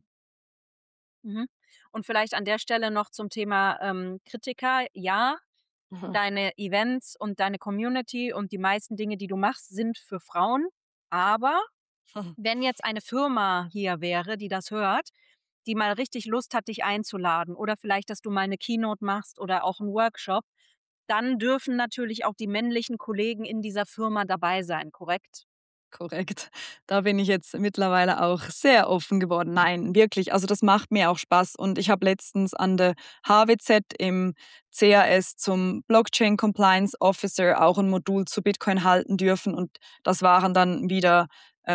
mhm. Und vielleicht an der Stelle noch zum Thema, Kritiker. Ja, Mhm. deine Events und deine Community und die meisten Dinge, die du machst, sind für Frauen. Aber Mhm. wenn jetzt eine Firma hier wäre, die das hört, die mal richtig Lust hat, dich einzuladen oder vielleicht, dass du mal eine Keynote machst oder auch 'n Workshop, dann dürfen natürlich auch die männlichen Kollegen in dieser Firma dabei sein, korrekt? Korrekt. Da bin ich jetzt mittlerweile auch sehr offen geworden. Nein, wirklich, also das macht mir auch Spaß und ich habe letztens an der HWZ im CAS zum Blockchain Compliance Officer auch ein Modul zu Bitcoin halten dürfen und das waren dann wieder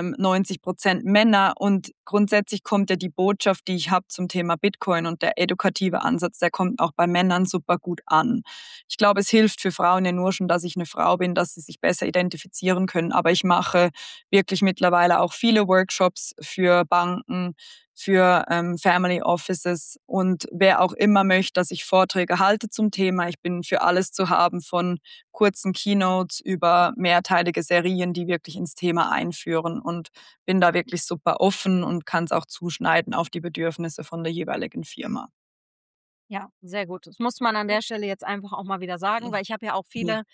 90% Männer und grundsätzlich kommt ja die Botschaft, die ich habe zum Thema Bitcoin und der edukative Ansatz, der kommt auch bei Männern super gut an. Ich glaube, es hilft für Frauen ja nur schon, dass ich eine Frau bin, dass sie sich besser identifizieren können, aber ich mache wirklich mittlerweile auch viele Workshops für Banken, für Family Offices und wer auch immer möchte, dass ich Vorträge halte zum Thema. Ich bin für alles zu haben, von kurzen Keynotes über mehrteilige Serien, die wirklich ins Thema einführen und bin da wirklich super offen und kann es auch zuschneiden auf die Bedürfnisse von der jeweiligen Firma. Ja, sehr gut. Das muss man an der Stelle jetzt einfach auch mal wieder sagen, weil ich habe ja auch Mhm. viele,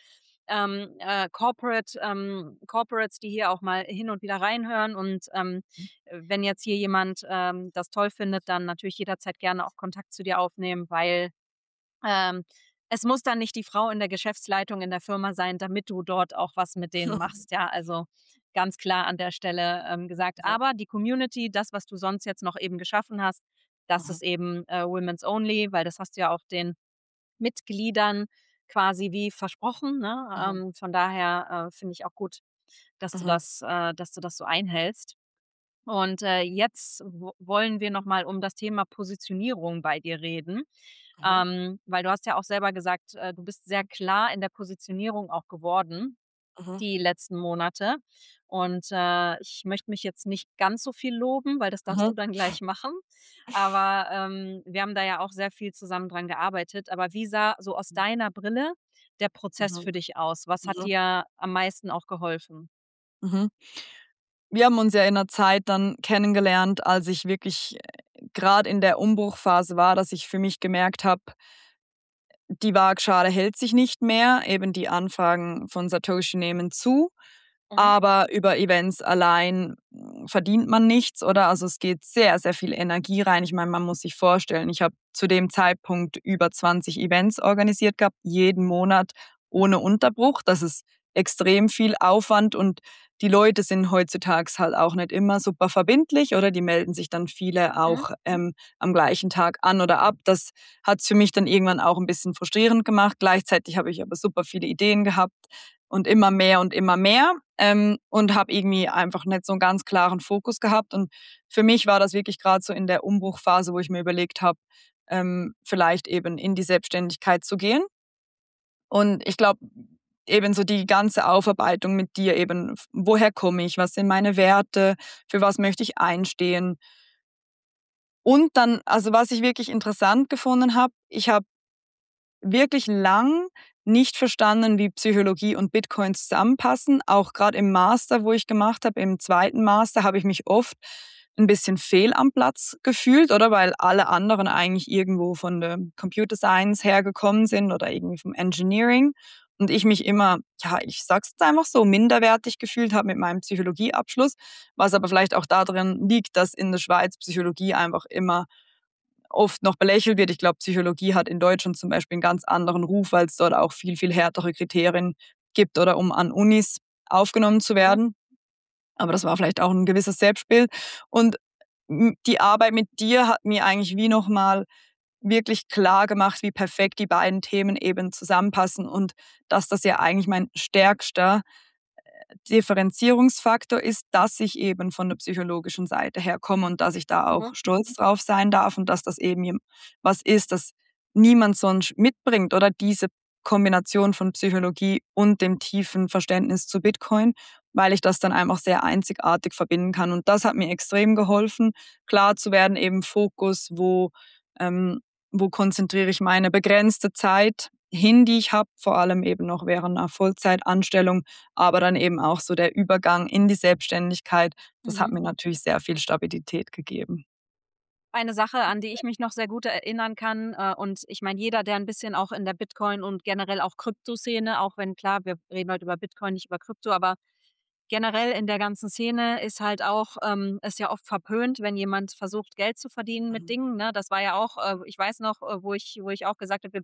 Corporates, die hier auch mal hin und wieder reinhören und, wenn jetzt hier jemand, das toll findet, dann natürlich jederzeit gerne auch Kontakt zu dir aufnehmen, weil, ähm, es muss dann nicht die Frau in der Geschäftsleitung in der Firma sein, damit du dort auch was mit denen machst, ja? Also, ganz klar an der Stelle, gesagt. Ja. Aber die Community, das, was du sonst jetzt noch eben geschaffen hast, das Mhm. ist eben, Women's Only, weil das hast du ja auch den Mitgliedern quasi wie versprochen, ne? Mhm. Von daher, finde ich auch gut, Mhm. dass du das so einhältst. Und, jetzt wollen wir noch mal um das Thema Positionierung bei dir reden, Mhm. weil du hast ja auch selber gesagt, du bist sehr klar in der Positionierung auch geworden Mhm. die letzten Monate. Und, ich möchte mich jetzt nicht ganz so viel loben, weil das darfst Mhm. du dann gleich machen. Aber, wir haben da ja auch sehr viel zusammen dran gearbeitet. Aber wie sah so aus deiner Brille der Prozess Mhm. für dich aus? Was hat Mhm. dir am meisten auch geholfen? Mhm. Wir haben uns ja in 'ner Zeit dann kennengelernt, als ich wirklich grad in der Umbruchphase war, dass ich für mich gemerkt habe, die Waagschale hält sich nicht mehr. Eben die Anfragen von Satoshi nehmen zu, Mhm, aber über Events allein verdient man nichts, oder? Also, es geht sehr, sehr viel Energie rein. Ich meine, man muss sich vorstellen, ich habe zu dem Zeitpunkt über 20 Events organisiert gehabt, jeden Monat ohne Unterbruch. Das ist extrem viel Aufwand und die Leute sind heutzutage halt auch nicht immer super verbindlich oder die melden sich dann viele auch am gleichen Tag an oder ab. Das hat es für mich dann irgendwann auch ein bisschen frustrierend gemacht. Gleichzeitig habe ich aber super viele Ideen gehabt und immer mehr und habe irgendwie einfach nicht so einen ganz klaren Fokus gehabt. Und für mich war das wirklich gerade so in der Umbruchphase, wo ich mir überlegt habe, vielleicht eben in die Selbstständigkeit zu gehen. Und ich glaube, eben so die ganze Aufarbeitung mit dir eben, woher komme ich, was sind meine Werte, für was möchte ich einstehen. Und dann, also was ich wirklich interessant gefunden habe, ich habe wirklich lang nicht verstanden, wie Psychologie und Bitcoin zusammenpassen. Auch gerade im Master, wo ich gemacht habe, im zweiten Master, habe ich mich oft ein bisschen fehl am Platz gefühlt, oder? Weil alle anderen eigentlich irgendwo von der Computer Science hergekommen sind oder irgendwie vom Engineering. Und ich mich immer, ja, ich sag's jetzt einfach so, minderwertig gefühlt habe mit meinem Psychologieabschluss, was aber vielleicht auch darin liegt, dass in der Schweiz Psychologie einfach immer oft noch belächelt wird. Ich glaube, Psychologie hat in Deutschland zum Beispiel einen ganz anderen Ruf, weil es dort auch viel, viel härtere Kriterien gibt oder um an Unis aufgenommen zu werden. Aber das war vielleicht auch ein gewisses Selbstbild. Und die Arbeit mit dir hat mir eigentlich wie nochmal wirklich klar gemacht, wie perfekt die beiden Themen eben zusammenpassen und dass das ja eigentlich mein stärkster Differenzierungsfaktor ist, dass ich eben von der psychologischen Seite her komme und dass ich da auch stolz drauf sein darf und dass das eben was ist, das niemand sonst mitbringt oder diese Kombination von Psychologie und dem tiefen Verständnis zu Bitcoin, weil ich das dann einfach sehr einzigartig verbinden kann. Und das hat mir extrem geholfen, klar zu werden, eben Fokus, ähm, wo konzentriere ich meine begrenzte Zeit hin, die ich habe, vor allem eben noch während einer Vollzeitanstellung, aber dann eben auch so der Übergang in die Selbstständigkeit. Das hat mir natürlich sehr viel Stabilität gegeben. Eine Sache, an die ich mich noch sehr gut erinnern kann, und ich meine, jeder, der ein bisschen auch in der Bitcoin und generell auch Kryptoszene, auch wenn klar, wir reden heute über Bitcoin, nicht über Krypto, aber generell in der ganzen Szene ist halt auch ist ja oft verpönt, wenn jemand versucht, Geld zu verdienen mit Mhm. Dingen, ne? Das war ja auch ich weiß noch, wo ich auch gesagt habe: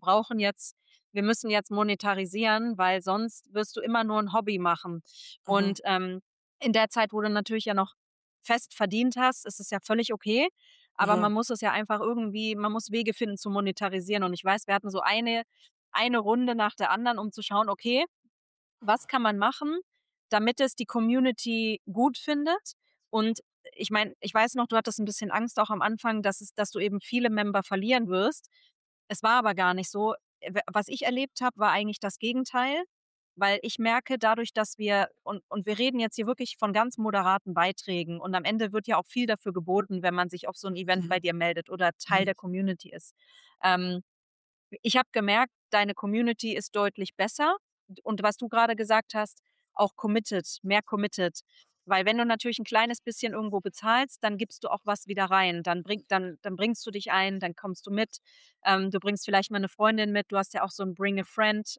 wir müssen jetzt monetarisieren, weil sonst wirst du immer nur ein Hobby machen. Mhm. Und, in der Zeit, wo du natürlich ja noch fest verdient hast, ist es ja völlig okay, aber Mhm. man muss es ja einfach irgendwie man muss Wege finden zu monetarisieren. Und ich weiß, wir hatten so eine Runde nach der anderen, um zu schauen, okay, was kann man machen, damit es die Community gut findet? Und ich meine, ich weiß noch, du hattest ein bisschen Angst auch am Anfang, dass du eben viele Member verlieren wirst. Es war aber gar nicht so. Was ich erlebt habe, war eigentlich das Gegenteil, weil ich merke dadurch, dass wir wir reden jetzt hier wirklich von ganz moderaten Beiträgen und am Ende wird ja auch viel dafür geboten, wenn man sich auf so ein Event bei Mhm. dir meldet oder Teil Mhm. der Community ist. Ähm, Ich habe gemerkt, deine Community ist deutlich besser und was du gerade gesagt hast, auch committed, mehr committed. Weil wenn du natürlich ein kleines bisschen irgendwo bezahlst, dann gibst du auch was wieder rein. Dann bringst du dich ein, dann kommst du mit. Du bringst vielleicht mal eine Freundin mit. Du hast ja auch so ein Bring a Friend,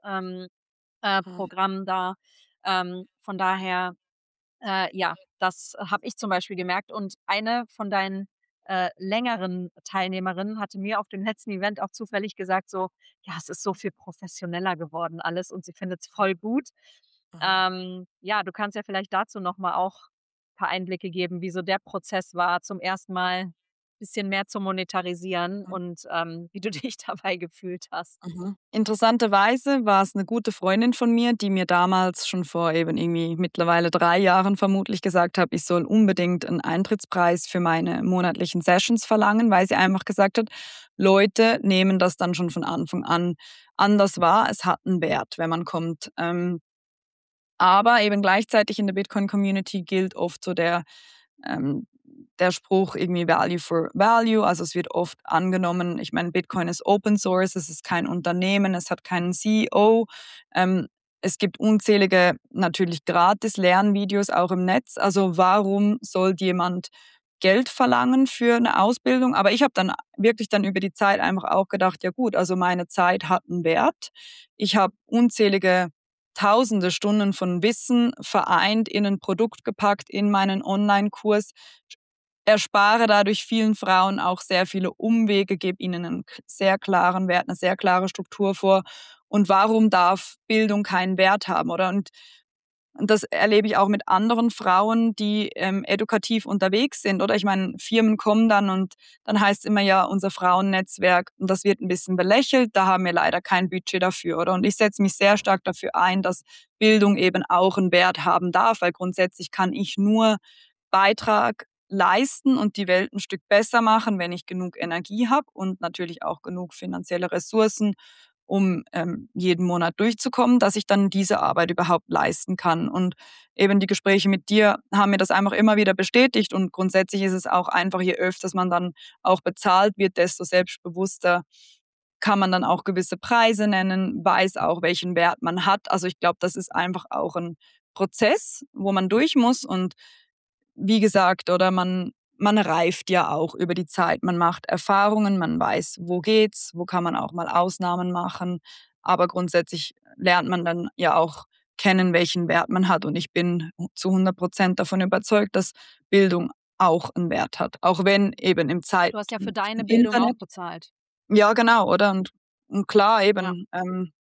Mhm. Programm da. Von daher ja, das habe ich zum Beispiel gemerkt und eine von deinen, längeren Teilnehmerinnen hatte mir auf dem letzten Event auch zufällig gesagt so: „Ja, es ist so viel professioneller geworden alles und sie findet's voll gut.“ Mhm. Ja, du kannst ja vielleicht dazu noch mal auch paar Einblicke geben, wie so der Prozess war, zum ersten Mal bisschen mehr zu monetarisieren und, wie du dich dabei gefühlt hast. Mhm. Interessanterweise war es eine gute Freundin von mir, die mir damals schon vor eben irgendwie mittlerweile 3 Jahren vermutlich gesagt hat, ich soll unbedingt einen Eintrittspreis für meine monatlichen Sessions verlangen, weil sie einfach gesagt hat, Leute nehmen das dann schon von Anfang an anders wahr. Es hat einen Wert, wenn man kommt. Aber eben gleichzeitig in der Bitcoin-Community gilt oft so ähm, der Spruch irgendwie Value for Value. Also es wird oft angenommen, ich meine, Bitcoin ist Open Source, es ist kein Unternehmen, es hat keinen CEO. Ähm, Es gibt unzählige natürlich gratis Lernvideos auch im Netz. Also warum soll jemand Geld verlangen für eine Ausbildung? Aber ich habe dann wirklich dann über die Zeit einfach auch gedacht, ja gut, also meine Zeit hat einen Wert. Ich habe unzählige tausende Stunden von Wissen vereint in ein Produkt gepackt, in meinen Online-Kurs, erspare dadurch vielen Frauen auch sehr viele Umwege, gebe ihnen einen sehr klaren Wert, eine sehr klare Struktur vor und warum darf Bildung keinen Wert haben, oder? Und das erlebe ich auch mit anderen Frauen, die edukativ unterwegs sind, oder? Ich meine, Firmen kommen dann und dann heißt es immer, ja, unser Frauennetzwerk, und das wird ein bisschen belächelt, da haben wir leider kein Budget dafür, oder? Und ich setze mich sehr stark dafür ein, dass Bildung eben auch einen Wert haben darf, weil grundsätzlich kann ich nur Beitrag leisten und die Welt ein Stück besser machen, wenn ich genug Energie habe und natürlich auch genug finanzielle Ressourcen, um jeden Monat durchzukommen, dass ich dann diese Arbeit überhaupt leisten kann. Und eben die Gespräche mit dir haben mir das einfach immer wieder bestätigt. Und grundsätzlich ist es auch einfach, je öfters man dann auch bezahlt wird, desto selbstbewusster kann man dann auch gewisse Preise nennen, weiß auch, welchen Wert man hat. Also ich glaube, das ist einfach auch ein Prozess, wo man durch muss. Und wie gesagt, oder man reift ja auch über die Zeit. Man macht Erfahrungen, man weiß, wo geht's, wo kann man auch mal Ausnahmen machen. Aber grundsätzlich lernt man dann ja auch kennen, welchen Wert man hat. Und ich bin zu 100% davon überzeugt, dass Bildung auch einen Wert hat. Auch wenn eben Du hast ja für im deine Bildung auch Internet, bezahlt. ja genau, oder? Und klar Ja. eben,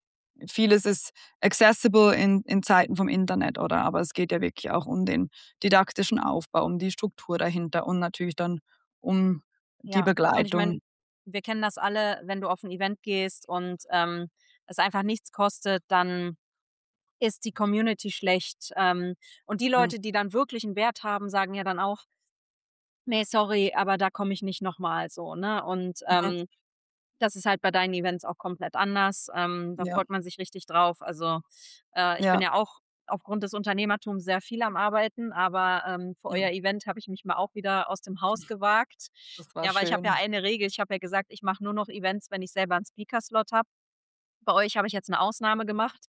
vieles ist accessible in Zeiten vom Internet, oder? Aber es geht ja wirklich auch um den didaktischen Aufbau, um die Struktur dahinter und natürlich dann um die Ja, und ich meine, Begleitung. wir kennen das alle, wenn du auf ein Event gehst und, es einfach nichts kostet, dann ist die Community schlecht. Und die Mhm. Leute, die dann wirklich einen Wert haben, sagen ja dann auch: „Ne, sorry, aber da komme ich nicht noch mal“, so, ne? Und, Mhm. das ist halt bei deinen Events auch komplett anders. Da Ja, freut man sich richtig drauf. Also, ich bin ja. ja auch aufgrund des Unternehmertums sehr viel am Arbeiten, aber, für Mhm. euer Event habe ich mich mal auch wieder aus dem Haus gewagt. Das war Ja, weil ich habe ja schön. eine Regel. Ich habe ja gesagt, ich mache nur noch Events, wenn ich selber 'n Speaker-Slot habe. Bei euch habe ich jetzt 'ne Ausnahme gemacht,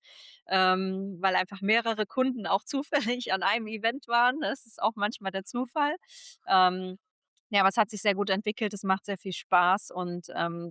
weil einfach mehrere Kunden auch zufällig an einem Event waren. Das ist auch manchmal der Zufall. Ähm, ja, aber es hat sich sehr gut entwickelt. Es macht sehr viel Spaß und,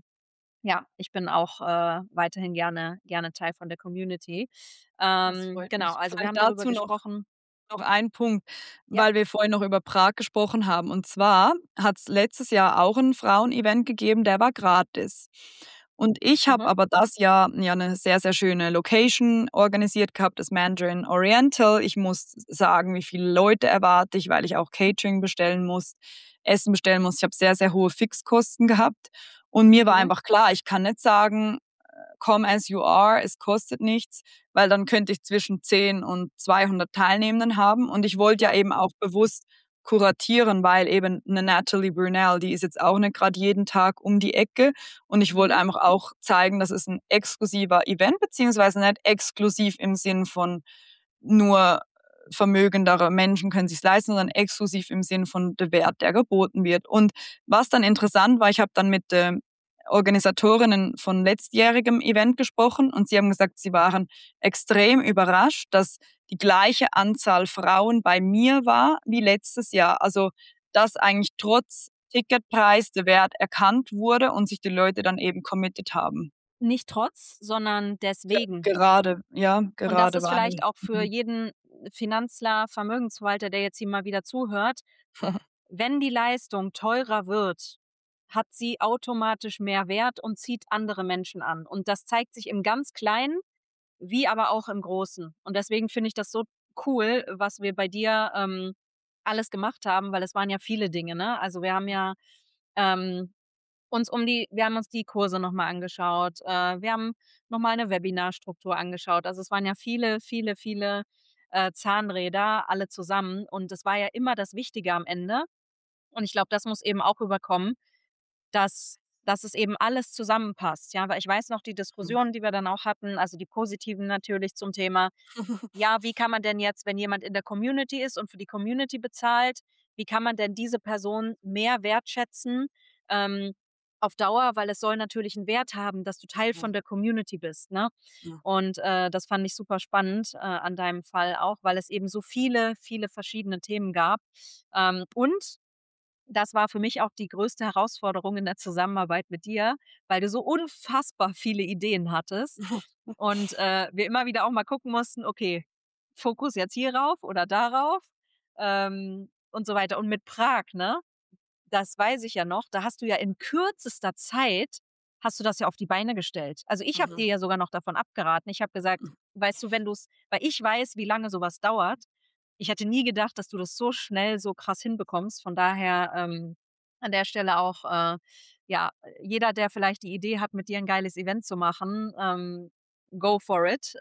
ja, ich bin auch, weiterhin gerne Teil von der Community. Das freut Genau, mich. also wir Vielleicht haben darüber dazu gesprochen. noch ein Punkt, Ja, weil wir vorhin noch über Prag gesprochen haben. Und zwar hat es letztes Jahr auch ein Frauenevent gegeben, der war gratis. Und ich habe mhm, aber das Jahr ja 'ne sehr, sehr schöne Location organisiert gehabt, das Mandarin Oriental. Ich muss sagen, wie viele Leute erwarte ich, weil ich auch Catering bestellen muss, Essen bestellen muss. Ich habe sehr, sehr hohe Fixkosten gehabt. Und mir war mhm, einfach klar, ich kann nicht sagen: „Come as you are“, es kostet nichts, weil dann könnte ich zwischen 10 und 200 Teilnehmenden haben. Und ich wollte ja ja, eben auch bewusst kuratieren, weil eben 'ne Natalie Brunell, die ist jetzt auch nicht grad jeden Tag um die Ecke. Und ich wollte mhm, einfach auch zeigen, das ist 'n exklusiver Event, beziehungsweise nicht exklusiv im Sinn von nur vermögendere Menschen können sich's leisten, sondern exklusiv im Sinn von der Wert, der geboten wird. Und was dann interessant war, ich habe dann mit, Organisatorinnen von letztjährigem Event gesprochen und sie haben gesagt, sie waren extrem überrascht, dass die gleiche Anzahl Frauen bei mir war wie letztes Jahr. Also, dass eigentlich trotz Ticketpreis der Wert erkannt wurde und sich die Leute dann eben committed haben. nicht trotz, sondern deswegen. Gerade, ja, Und das gerade ist vielleicht weil. auch für Mhm. jeden Finanzler, Vermögensverwalter, der jetzt hier mal wieder zuhört: Wenn die Leistung teurer wird, hat sie automatisch mehr Wert und zieht andere Menschen an. Und das zeigt sich im ganz Kleinen, wie aber auch im Großen. Und deswegen finde ich das so cool, was wir bei dir, alles gemacht haben, weil es waren ja viele Dinge, ne? Also, ähm, wir haben uns die Kurse noch mal angeschaut. Wir haben noch mal 'ne Webinarstruktur angeschaut. Also, es waren ja viele, Zahnräder alle zusammen und es war ja immer das Wichtige am Ende. Und ich glaube, das muss eben auch rüberkommen, dass es eben alles zusammenpasst, ja? Weil ich weiß noch die Diskussionen, die wir dann auch hatten, also die positiven natürlich zum Thema: Ja, wie kann man denn jetzt, wenn jemand in der Community ist und für die Community bezahlt, wie kann man denn diese Person mehr wertschätzen, ähm, auf Dauer? Weil es soll natürlich 'n Wert haben, dass du Teil Ja, von der Community bist, ne? ja. Und, das fand ich super spannend, an deinem Fall auch, weil es eben so viele verschiedene Themen gab. Und das war für mich auch die größte Herausforderung in der Zusammenarbeit mit dir, weil du so unfassbar viele Ideen hattest und, wir immer wieder auch mal gucken mussten: „Okay, Fokus jetzt hierauf oder darauf“, und so weiter. Und mit Prag, ne, das weiß ich ja noch, da hast du ja in kürzester Zeit hast du das ja auf die Beine gestellt. Also ich habe dir ja sogar noch davon abgeraten. Ich habe gesagt, weißt du, weil ich weiß, wie lange sowas dauert. Ich hätte nie gedacht, dass du das so schnell, so krass hinbekommst. Von daher an der Stelle auch, ja, jeder, der vielleicht die Idee hat, mit dir ein geiles Event zu machen, go for it.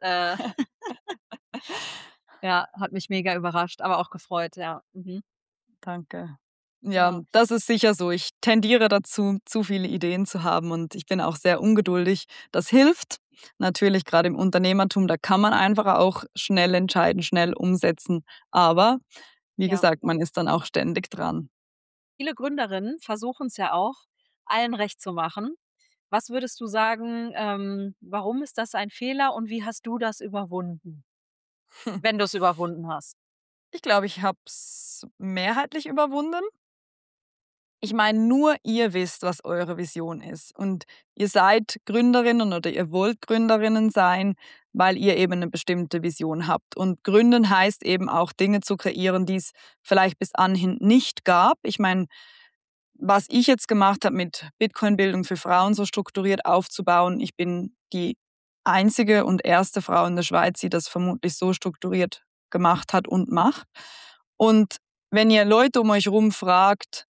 Ja, hat mich mega überrascht, aber auch gefreut, ja. Mhm. Danke. Ja, Ja. das ist sicher so. Ich tendiere dazu, zu viele Ideen zu haben und ich bin auch sehr ungeduldig. Das hilft natürlich gerade im Unternehmertum, da kann man einfach auch schnell entscheiden, schnell umsetzen. Aber wie Ja. gesagt, man ist dann auch ständig dran. Viele Gründerinnen versuchen es ja auch, allen recht zu machen. Was würdest du sagen, warum ist das ein Fehler und wie hast du das überwunden, wenn du es überwunden hast? Ich glaube, ich habe es mehrheitlich überwunden. Ich meine, nur ihr wisst, was eure Vision ist. Und ihr seid Gründerinnen oder ihr wollt Gründerinnen sein, weil ihr eben eine bestimmte Vision habt. Und gründen heißt eben auch Dinge zu kreieren, die es vielleicht bis anhin nicht gab. Ich meine, was ich jetzt gemacht habe mit Bitcoin-Bildung für Frauen so strukturiert aufzubauen, ich bin die einzige und erste Frau in der Schweiz, die das vermutlich so strukturiert gemacht hat und macht. Und wenn ihr Leute um euch herum fragt,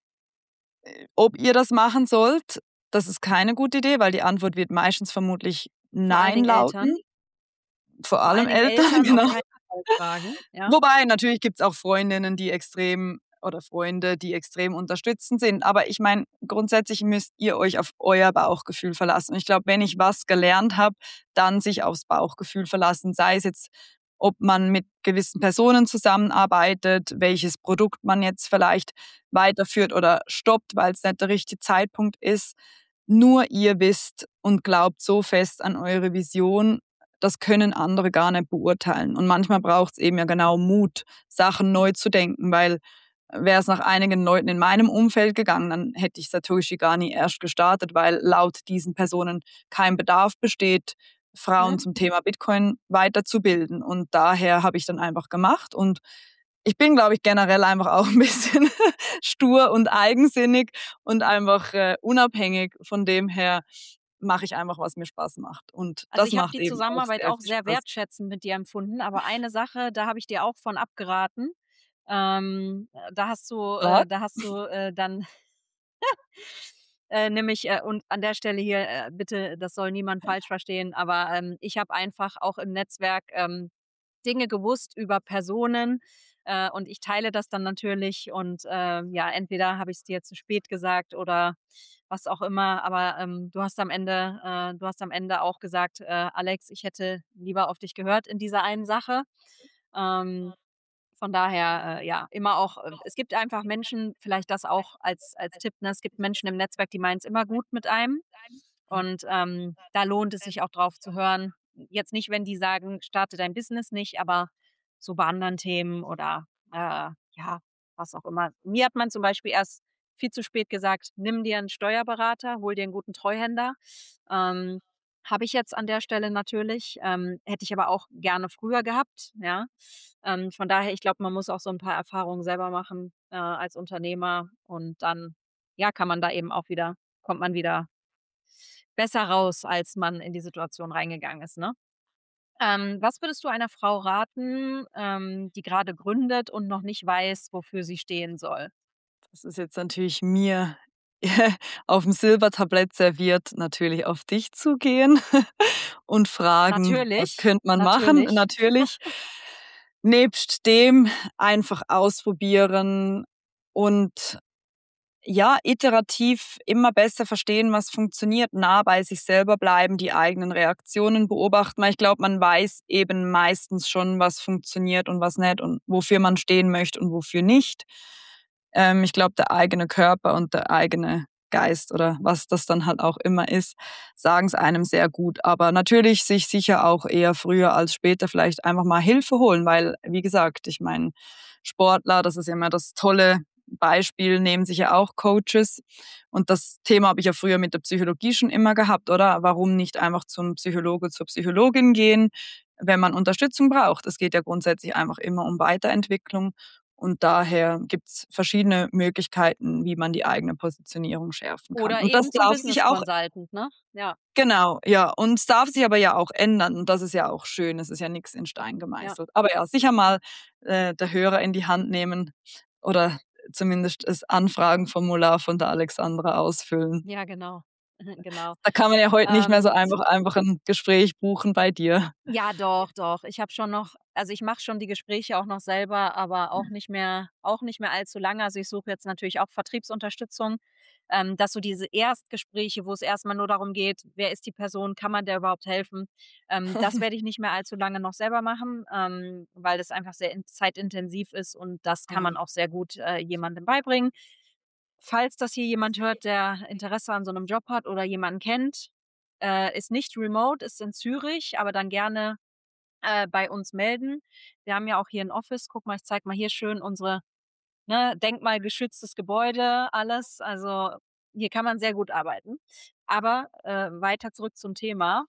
ob ihr das machen sollt, das ist keine gute Idee, weil die Antwort wird meistens vermutlich Vor allen nein Dingen Eltern. lauten. Vor Vor allem allen Dingen Eltern, Eltern auf genau. keinen Fall fragen, ja. Wobei, natürlich gibt's auch Freundinnen, die extrem oder Freunde, die extrem unterstützend sind. Aber ich meine, grundsätzlich müsst ihr euch auf euer Bauchgefühl verlassen. Und ich glaube, wenn ich was gelernt habe, dann sich aufs Bauchgefühl verlassen. Sei es jetzt, ob man mit gewissen Personen zusammenarbeitet, welches Produkt man jetzt vielleicht weiterführt oder stoppt, weil es nicht der richtige Zeitpunkt ist. Nur ihr wisst und glaubt so fest an eure Vision, das können andere gar nicht beurteilen. Und manchmal braucht es eben ja genau Mut, Sachen neu zu denken, weil wäre es nach einigen Leuten in meinem Umfeld gegangen, dann hätte ich Satoshi gar nie erst gestartet, weil laut diesen Personen kein Bedarf besteht, Frauen Mhm. zum Thema Bitcoin weiterzubilden. Und daher habe ich dann einfach gemacht. Und ich bin, glaube ich, generell einfach auch ein bisschen stur und eigensinnig und einfach unabhängig. Von dem her mache ich einfach, was mir Spaß macht. Und Also, das ich habe macht die eben auch Zusammenarbeit sehr auch viel sehr Spaß. wertschätzend mit dir empfunden, aber eine Sache, da habe ich dir auch von abgeraten. Was? Da hast du, dann nämlich und an der Stelle hier, bitte, das soll niemand falsch verstehen, aber, ich habe einfach auch im Netzwerk, Dinge gewusst über Personen, und ich teile das dann natürlich und, ja, entweder habe ich's dir zu spät gesagt oder was auch immer, aber, du hast am Ende auch gesagt: „Alex, ich hätte lieber auf dich gehört in dieser einen Sache.“ Ähm, von daher, ja, immer auch es gibt einfach Menschen, vielleicht das auch als Tipp, ne? Es gibt Menschen im Netzwerk, die meinen's immer gut mit einem und, da lohnt es sich auch drauf zu hören. Jetzt nicht, wenn die sagen: „Starte dein Business nicht“, aber so bei anderen Themen oder, ja, was auch immer. Mir hat man zum Beispiel erst viel zu spät gesagt: „Nimm dir 'n Steuerberater, hol dir 'n guten Treuhänder.“ Ähm, habe ich jetzt an der Stelle natürlich, hätte ich aber auch gerne früher gehabt, ja. Von daher, ich glaube, man muss auch so 'n paar Erfahrungen selber machen, als Unternehmer und dann, ja, kann man da eben auch wieder kommt man wieder besser raus, als man in die Situation reingegangen ist, ne? Was würdest du einer Frau raten, die grade gründet und noch nicht weiß, wofür sie stehen soll? Das ist jetzt natürlich mir auf'm Silbertablett serviert, natürlich auf dich zugehen und fragen: „Was Natürlich, könnte man machen?“ natürlich. Natürlich nebst dem einfach ausprobieren und ja, iterativ immer besser verstehen, was funktioniert, nah bei sich selber bleiben, die eigenen Reaktionen beobachten, weil ich glaube, man weiß eben meistens schon, was funktioniert und was nicht und wofür man stehen möchte und wofür nicht. Ich glaube, der eigene Körper und der eigene Geist oder was das dann halt auch immer ist, sagen es einem sehr gut. Aber natürlich sich sicher auch eher früher als später vielleicht einfach mal Hilfe holen, weil, wie gesagt, ich meine, Sportler, das ist ja immer das tolle Beispiel, nehmen sich ja auch Coaches. Und das Thema habe ich ja früher mit der Psychologie schon immer gehabt, oder? Warum nicht einfach zum Psychologe, zur Psychologin gehen, wenn man Unterstützung braucht? Es geht ja grundsätzlich einfach immer um Weiterentwicklung. Und daher gibt es verschiedene Möglichkeiten, wie man die eigene Positionierung schärfen kann. Oder Und das eben zum darf Business sich auch Consultant, ne? Ja, genau, ja. Und es darf sich aber ja auch ändern. Und das ist ja auch schön. Es ist ja nichts in Stein ja. gemeißelt. Aber ja, sicher mal der Hörer in die Hand nehmen oder zumindest das Anfragenformular von der Alexandra ausfüllen. Ja, genau. Genau. Da kann man ja heute nicht mehr so Ähm einfach ein Gespräch buchen bei dir. Ja, doch, doch. Ich habe schon noch also, ich mache schon die Gespräche auch noch selber, aber auch nicht mehr allzu lange. Also, ich suche jetzt natürlich auch Vertriebsunterstützung, dass so diese Erstgespräche, wo es erst mal nur darum geht: „Wer ist die Person? Kann man der überhaupt helfen?“ Das werde ich nicht mehr allzu lange noch selber machen, weil das einfach sehr zeitintensiv ist und das kann man Mhm. auch sehr gut, jemandem beibringen. Falls das hier jemand hört, der Interesse an so 'nem Job hat oder jemanden kennt, ist nicht remote, ist in Zürich, aber dann gerne, bei uns melden. Wir haben ja auch hier 'n Office. Guck mal, ich zeige mal hier schön unsere, ne, denkmalgeschütztes Gebäude, alles. Also, hier kann man sehr gut arbeiten. Aber, weiter zurück zum Thema,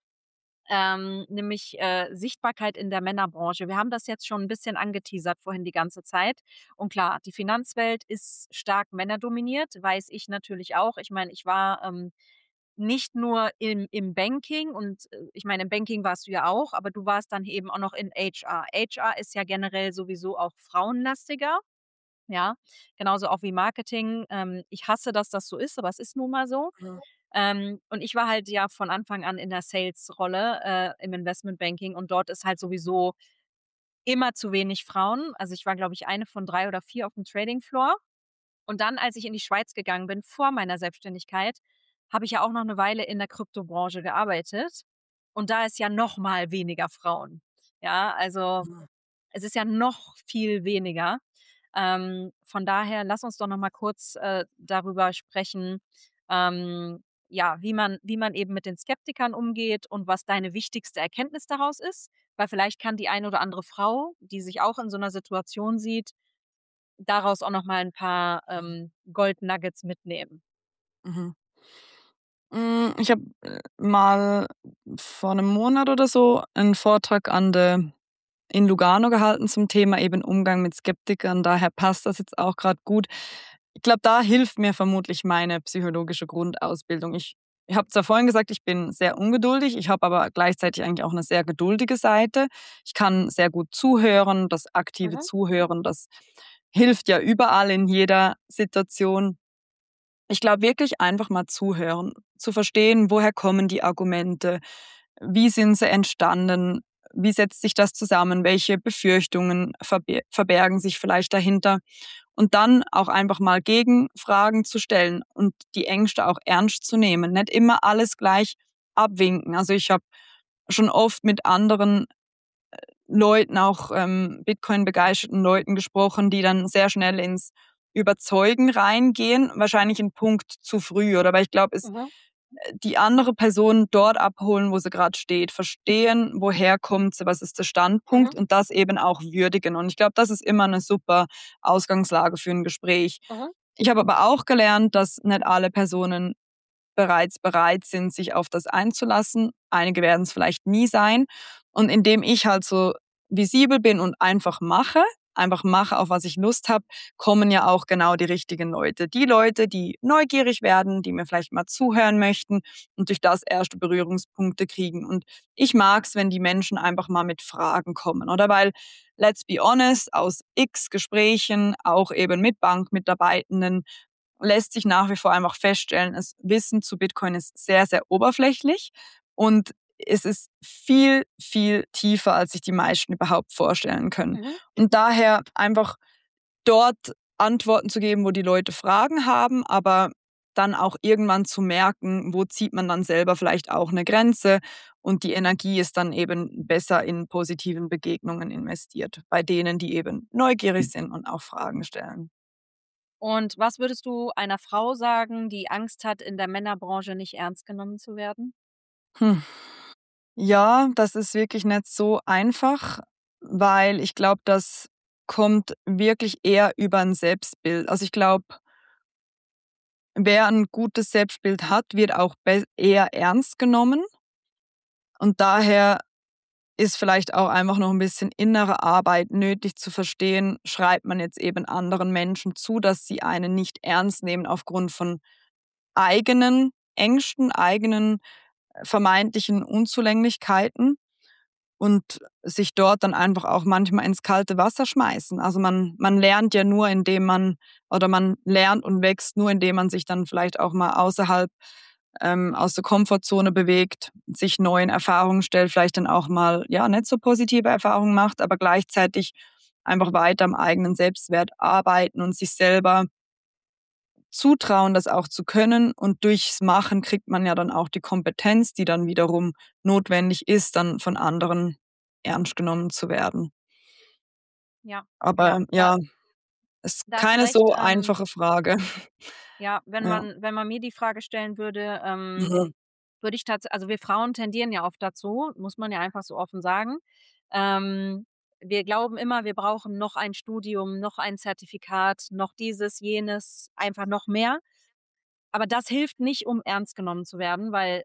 nämlich, Sichtbarkeit in der Männerbranche. Wir haben das jetzt schon 'n bisschen angeteasert vorhin die ganze Zeit. Und klar, die Finanzwelt ist stark männerdominiert, weiß ich natürlich auch. Ich meine, ich war, nicht nur im Banking und, ich meine, im Banking warst du ja auch, aber du warst dann eben auch noch in HR. HR ist ja generell sowieso auch frauenlastiger, ja, genauso auch wie Marketing. Ich hasse, dass das so ist, aber es ist nun mal so. Mhm. Und ich war halt ja von Anfang an in der Sales-Rolle, im Investmentbanking und dort ist halt sowieso immer zu wenig Frauen. Also, ich war, glaube ich, eine von 3 oder 4 auf dem Trading Floor. Und dann, als ich in die Schweiz gegangen bin, vor meiner Selbstständigkeit, habe ich ja auch noch 'ne Weile in der Kryptobranche gearbeitet. Und da ist ja noch mal weniger Frauen. Ja, also, Mhm. es ist ja noch viel weniger. Von daher lass uns doch noch mal kurz, darüber sprechen, ja, wie man eben mit den Skeptikern umgeht und was deine wichtigste Erkenntnis daraus ist. Weil vielleicht kann die eine oder andere Frau, die sich auch in so 'ner Situation sieht, daraus auch noch mal 'n paar, Goldnuggets mitnehmen. Mhm. Ich habe, mal vor einem Monat oder so einen Vortrag in Lugano gehalten zum Thema eben Umgang mit Skeptikern, daher passt das jetzt auch gerade gut. Ich glaube, da hilft mir vermutlich meine psychologische Grundausbildung. Ich habe zwar vorhin gesagt, ich bin sehr ungeduldig, ich habe aber gleichzeitig eigentlich auch eine sehr geduldige Seite. Ich kann sehr gut zuhören, das aktive Mhm, Zuhören, das hilft ja überall in jeder Situation. Ich glaube wirklich einfach mal zuhören, zu verstehen, woher kommen die Argumente, wie sind sie entstanden, wie setzt sich das zusammen, welche Befürchtungen verbergen sich vielleicht dahinter und dann auch einfach mal Gegenfragen zu stellen und die Ängste auch ernst zu nehmen, nicht immer alles gleich abwinken. Also ich habe schon oft mit anderen Leuten, auch Bitcoin-begeisterten Leuten gesprochen, die dann sehr schnell ins Überzeugen reingehen, wahrscheinlich 'n Punkt zu früh, oder? Weil ich glaube, es mhm, die andere Person dort abholen, wo sie grad steht, verstehen, woher kommt sie, was ist der mhm, Standpunkt und das eben auch würdigen. Und ich glaube, das ist immer 'ne super Ausgangslage für 'n Gespräch. mhm, Ich habe aber auch gelernt, dass nicht alle Personen bereits bereit sind, sich auf das einzulassen. Einige werden es vielleicht nie sein. Und indem ich halt so visibel bin und einfach mache, auf was ich Lust habe, kommen ja auch genau die richtigen Leute. Die Leute, die neugierig werden, die mir vielleicht mal zuhören möchten und durch das erste Berührungspunkte kriegen. Und ich mag es, wenn die Menschen einfach mal mit Fragen kommen, oder? Weil, let's be honest, aus X Gesprächen, auch eben mit Bankmitarbeitenden, lässt sich nach wie vor einfach feststellen, das Wissen zu Bitcoin ist sehr, sehr oberflächlich und es ist viel, viel tiefer, als sich die meisten überhaupt vorstellen können. mhm. Und daher einfach dort Antworten zu geben, wo die Leute Fragen haben, aber dann auch irgendwann zu merken, wo zieht man dann selber vielleicht auch eine Grenze und die Energie ist dann eben besser in positiven Begegnungen investiert, bei denen, die eben neugierig sind und auch Fragen stellen. Und was würdest du einer Frau sagen, die Angst hat, in der Männerbranche nicht ernst genommen zu werden? Hm. Ja, das ist wirklich nicht so einfach, weil ich glaube, das kommt wirklich eher über ein Selbstbild. Also, ich glaube, wer ein gutes Selbstbild hat, wird auch eher ernst genommen und daher ist vielleicht auch einfach noch ein bisschen innere Arbeit nötig zu verstehen, schreibt man jetzt eben anderen Menschen zu, dass sie einen nicht ernst nehmen aufgrund von eigenen Ängsten, eigenen vermeintlichen Unzulänglichkeiten und sich dort dann einfach auch manchmal ins kalte Wasser schmeißen. Also, man lernt ja nur, indem man oder man lernt und wächst nur, indem man sich dann vielleicht auch mal außerhalb aus der Komfortzone bewegt, sich neuen Erfahrungen stellt, vielleicht dann auch mal, ja, nicht so positive Erfahrungen macht, aber gleichzeitig einfach weiter am eigenen Selbstwert arbeiten und sich selber zutrauen, das auch zu können. Und durchs Machen kriegt man ja dann auch die Kompetenz, die dann wiederum notwendig ist, dann von anderen ernst genommen zu werden. Ja, ja, Aber da ja, ist da hast du keine recht. so einfache Frage. Ja, wenn Ja. man mir die Frage stellen würde, Mhm. würde ich also wir Frauen tendieren ja oft dazu, muss man ja einfach so offen sagen. Ähm, Wir glauben immer, wir brauchen noch ein Studium, noch ein Zertifikat, noch dieses, jenes, einfach noch mehr. Aber das hilft nicht, um ernst genommen zu werden, weil,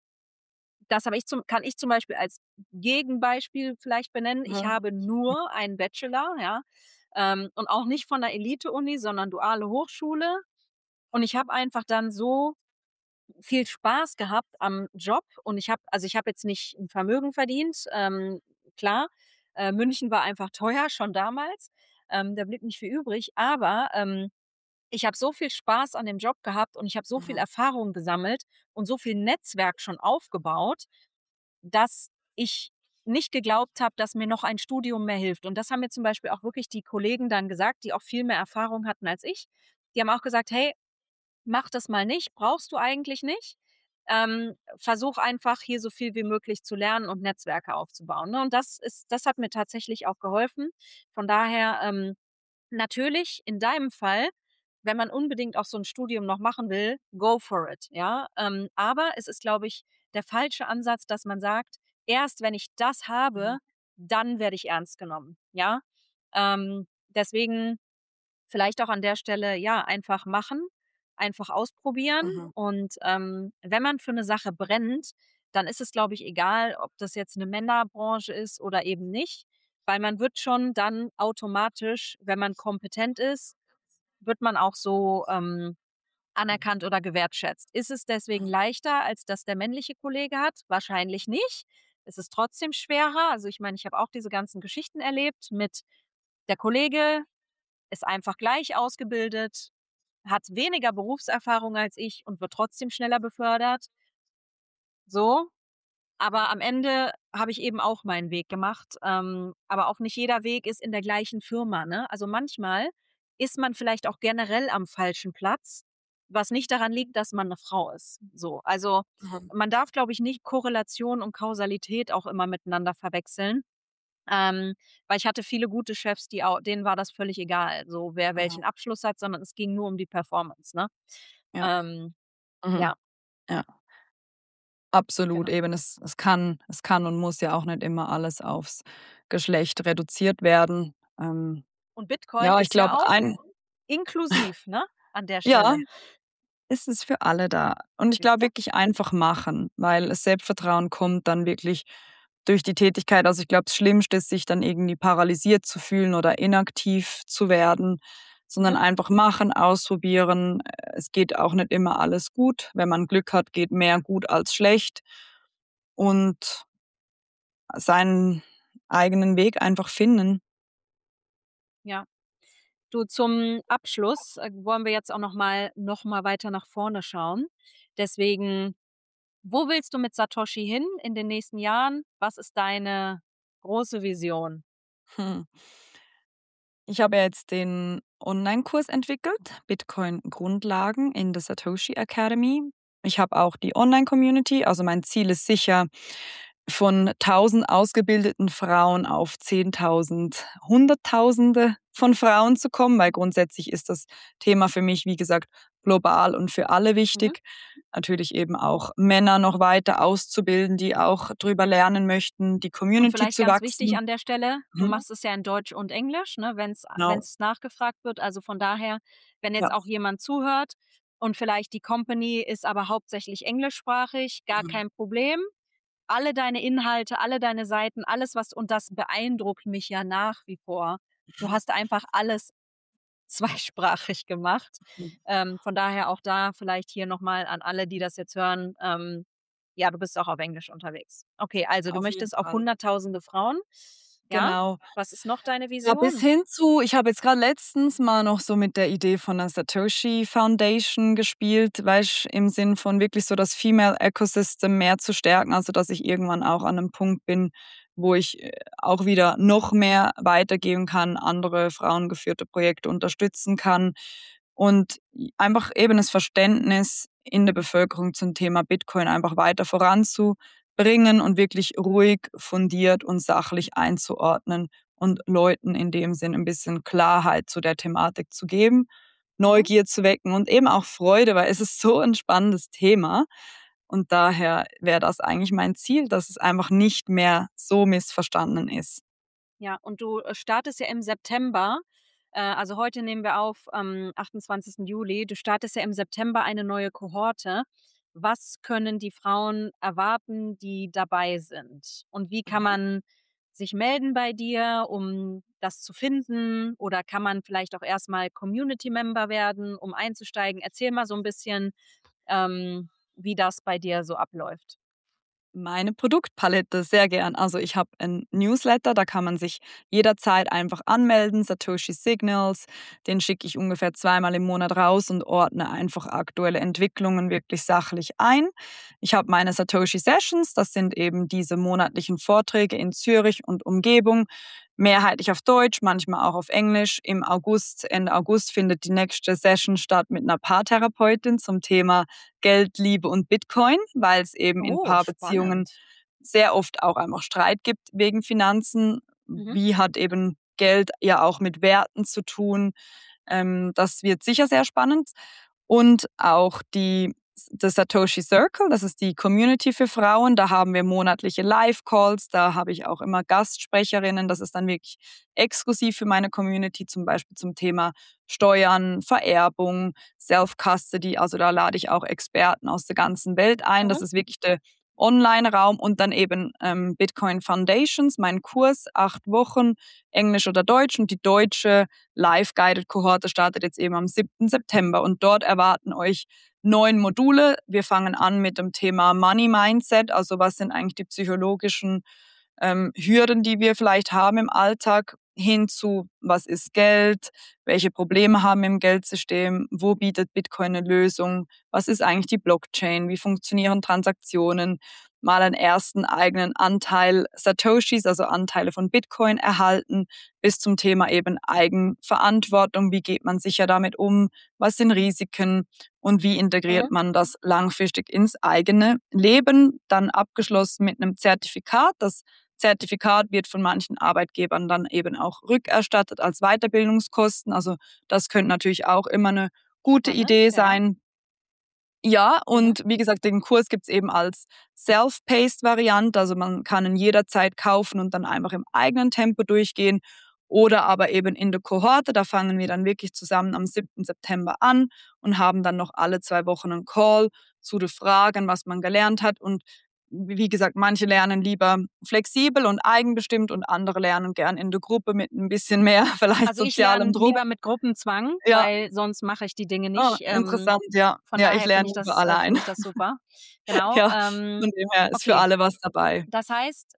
das kann ich zum Beispiel als Gegenbeispiel vielleicht benennen. Ich Mhm. habe nur einen Bachelor, ja, und auch nicht von der Elite-Uni, sondern duale Hochschule. Und ich habe einfach dann so viel Spaß gehabt am Job und ich habe jetzt nicht 'n Vermögen verdient, klar. München war einfach teuer, schon damals. Da blieb nicht viel übrig, aber, ich habe so viel Spaß an dem Job gehabt und ich habe so viel Mhm. Erfahrung gesammelt und so viel Netzwerk schon aufgebaut, dass ich nicht geglaubt habe, dass mir noch ein Studium mehr hilft. Und das haben mir zum Beispiel auch wirklich die Kollegen dann gesagt, die auch viel mehr Erfahrung hatten als ich. Die haben auch gesagt: „Hey, mach das mal nicht, brauchst du eigentlich nicht. Versuch einfach, hier so viel wie möglich zu lernen und Netzwerke aufzubauen“, ne? Und das hat mir tatsächlich auch geholfen. Von daher, natürlich in deinem Fall, wenn man unbedingt auch so 'n Studium noch machen will, go for it, ja? Aber es ist, glaube ich, der falsche Ansatz, dass man sagt: „Erst wenn ich das habe, Mhm. dann werde ich ernst genommen“, ja? Deswegen vielleicht auch an der Stelle, ja, einfach machen, einfach ausprobieren Mhm. und, wenn man für 'ne Sache brennt, dann ist es, glaube ich, egal, ob das jetzt 'ne Männerbranche ist oder eben nicht, weil man wird schon dann automatisch, wenn man kompetent ist, wird man auch so, anerkannt oder gewertschätzt. Ist es deswegen leichter, als das der männliche Kollege hat? Wahrscheinlich nicht. Es ist trotzdem schwerer. Also, ich meine, ich habe auch diese ganzen Geschichten erlebt mit der Kollege ist einfach gleich ausgebildet, hat weniger Berufserfahrung als ich und wird trotzdem schneller befördert, so. Aber am Ende habe ich eben auch meinen Weg gemacht, aber auch nicht jeder Weg ist in der gleichen Firma, ne? Also, manchmal ist man vielleicht auch generell am falschen Platz, was nicht daran liegt, dass man 'ne Frau ist, so. Also, Mhm. man darf, glaube ich, nicht Korrelation und Kausalität auch immer miteinander verwechseln, weil ich hatte viele gute Chefs, denen war das völlig egal, so wer Mhm. welchen Abschluss hat, sondern es ging nur um die Performance, ne? Ja. Ähm, Mhm. ja, Ja, absolut. genau. Eben, es kann und muss ja auch nicht immer alles aufs Geschlecht reduziert werden. Und Bitcoin Ja, ich ist ja glaube, auch inklusiv, ne, an der ja, Stelle. ist es für alle da. Und ich Siehst glaube du? wirklich einfach machen, weil das Selbstvertrauen kommt dann wirklich durch die Tätigkeit. Also, ich glaube, das Schlimmste ist, sich dann irgendwie paralysiert zu fühlen oder inaktiv zu werden, sondern Mhm. einfach machen, ausprobieren. Es geht auch nicht immer alles gut. Wenn man Glück hat, geht mehr gut als schlecht und seinen eigenen Weg einfach finden. Ja. Du, zum Abschluss, wollen wir jetzt auch noch mal weiter nach vorne schauen. Deswegen, wo willst du mit Satoshi hin in den nächsten Jahren? Was ist deine große Vision? Hm. Ich habe ja jetzt den Online-Kurs entwickelt, Bitcoin Grundlagen in der Satoshi Academy. Ich habe auch die Online-Community, also mein Ziel ist sicher, von 1.000 ausgebildeten Frauen auf 10.000, Hunderttausende von Frauen zu kommen, weil grundsätzlich ist das Thema für mich, wie gesagt, global und für alle Mhm. wichtig. Natürlich eben auch Männer noch weiter auszubilden, die auch drüber lernen möchten, die Und Community vielleicht zu ganz wichtig wachsen. an der Stelle, du Mhm, machst es ja in Deutsch und Englisch, ne, wenn's genau. wenn's nachgefragt wird. Also, von daher, wenn Ja. jetzt auch jemand zuhört und vielleicht die Company ist aber hauptsächlich englischsprachig, gar Mhm. kein Problem. alle deine Inhalte, alle deine Seiten, alles und das beeindruckt mich ja nach wie vor. Du hast einfach alles zweisprachig gemacht. Von daher auch da vielleicht hier nochmal an alle, die das jetzt hören, ja, du bist auch auf Englisch unterwegs. Okay, also du Auf jeden möchtest auf Fall. hunderttausende Frauen, ja? Genau. Was ist noch deine Ja, bis Vision? hin zu ich habe jetzt gerade letztens mal noch so mit der Idee von der Satoshi Foundation gespielt, weißt, im Sinn von wirklich so das Female Ecosystem mehr zu stärken, also, dass ich irgendwann auch an 'nem Punkt bin, wo ich, auch wieder noch mehr weitergeben kann, andere frauengeführte Projekte unterstützen kann und einfach eben das Verständnis in der Bevölkerung zum Thema Bitcoin einfach weiter voranzubringen und wirklich ruhig, fundiert und sachlich einzuordnen und Leuten in dem Sinn ein bisschen Klarheit zu der Thematik zu geben, Mhm. Neugier zu wecken und eben auch Freude, weil es ist so ein spannendes Thema. Und daher wäre das eigentlich mein Ziel, dass es einfach nicht mehr so missverstanden ist. Ja, und du, startest ja im September. Also heute nehmen wir auf am 28. Juli. Du startest ja im September eine neue Kohorte. Was können die Frauen erwarten, die dabei sind? Und wie kann Mhm. man sich melden bei dir, um das zu finden? Oder kann man vielleicht auch erstmal Community Member werden, um einzusteigen? Erzähl mal so ein bisschen, wie das bei dir so abläuft. Meine Produktpalette, sehr gern. Also, ich habe 'n Newsletter, da kann man sich jederzeit einfach anmelden, Satoshi Signals. Den schicke ich ungefähr zweimal im Monat raus und ordne einfach aktuelle Entwicklungen wirklich sachlich ein. Ich habe meine Satoshi Sessions, das sind eben diese monatlichen Vorträge in Zürich und Umgebung, mehrheitlich auf Deutsch, manchmal auch auf Englisch. Im August Ende August findet die nächste Session statt mit 'ner Paartherapeutin zum Thema Geld, Liebe und Bitcoin, weil es eben in Oh, Paarbeziehungen spannend. sehr oft auch einfach Streit gibt wegen Finanzen. Mhm. Wie hat eben Geld ja auch mit Werten zu tun? Das wird sicher sehr spannend. Und auch das Satoshi Circle, das ist die Community für Frauen. Da haben wir monatliche Live-Calls, da habe ich auch immer Gastsprecherinnen. Das ist dann wirklich exklusiv für meine Community, zum Beispiel zum Thema Steuern, Vererbung, Self-Custody. Also da lade ich auch Experten aus der ganzen Welt ein. Mhm. Das ist wirklich der Online-Raum und dann eben Bitcoin Foundations, mein Kurs, 8 Wochen, Englisch oder Deutsch. Und die deutsche Live-Guided-Kohorte startet jetzt eben am 7. September. Und dort erwarten euch 9 Module. Wir fangen an mit dem Thema Money Mindset, also was sind eigentlich die psychologischen Hürden, die wir vielleicht haben im Alltag, hin zu, was ist Geld, welche Probleme haben wir im Geldsystem, wo bietet Bitcoin eine Lösung, was ist eigentlich die Blockchain, wie funktionieren Transaktionen, mal einen ersten eigenen Anteil Satoshis, also Anteile von Bitcoin erhalten, bis zum Thema eben Eigenverantwortung, wie geht man sicher damit um, was sind Risiken und wie integriert Mhm. man das langfristig ins eigene Leben, dann abgeschlossen mit einem Zertifikat. Das Zertifikat wird von manchen Arbeitgebern dann eben auch rückerstattet als Weiterbildungskosten. Also, das könnte natürlich auch immer 'ne gute Spannend, Idee ja. sein. Ja, Mhm. und wie gesagt, den Kurs gibt's eben als Self-Paced-Variante, also man kann ihn jederzeit kaufen und dann einfach im eigenen Tempo durchgehen oder aber eben in der Kohorte, da fangen wir dann wirklich zusammen am 7. September an und haben dann noch alle 2 Wochen 'n Call zu den Fragen, was man gelernt hat und wie gesagt, manche lernen lieber flexibel und eigenbestimmt und andere lernen gern in der Gruppe mit 'n bisschen mehr vielleicht Also, ich lerne sozialem Druck. lieber mit Gruppenzwang, Ja, weil sonst mache ich die Dinge ah, nicht. interessant, ja. Von Ja, ich daher lerne lieber allein. finde ich das super. Genau, Ja, von dem her ist für okay. alle was dabei. Das heißt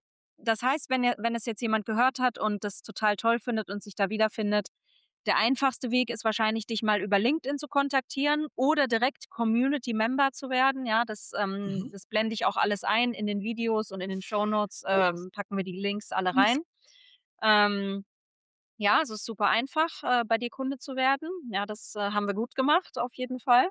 wenn es jetzt jemand gehört hat und das total toll findet und sich da wiederfindet, der einfachste Weg ist wahrscheinlich, dich mal über LinkedIn zu kontaktieren oder direkt Community Member zu werden. Ja, Mhm. das blende ich auch alles ein in den Videos und in den Shownotes, packen wir die Links alle Mhm. rein. Ähm, ja, es ist super einfach, bei dir Kunde zu werden. Ja, das, haben wir gut gemacht auf jeden Fall.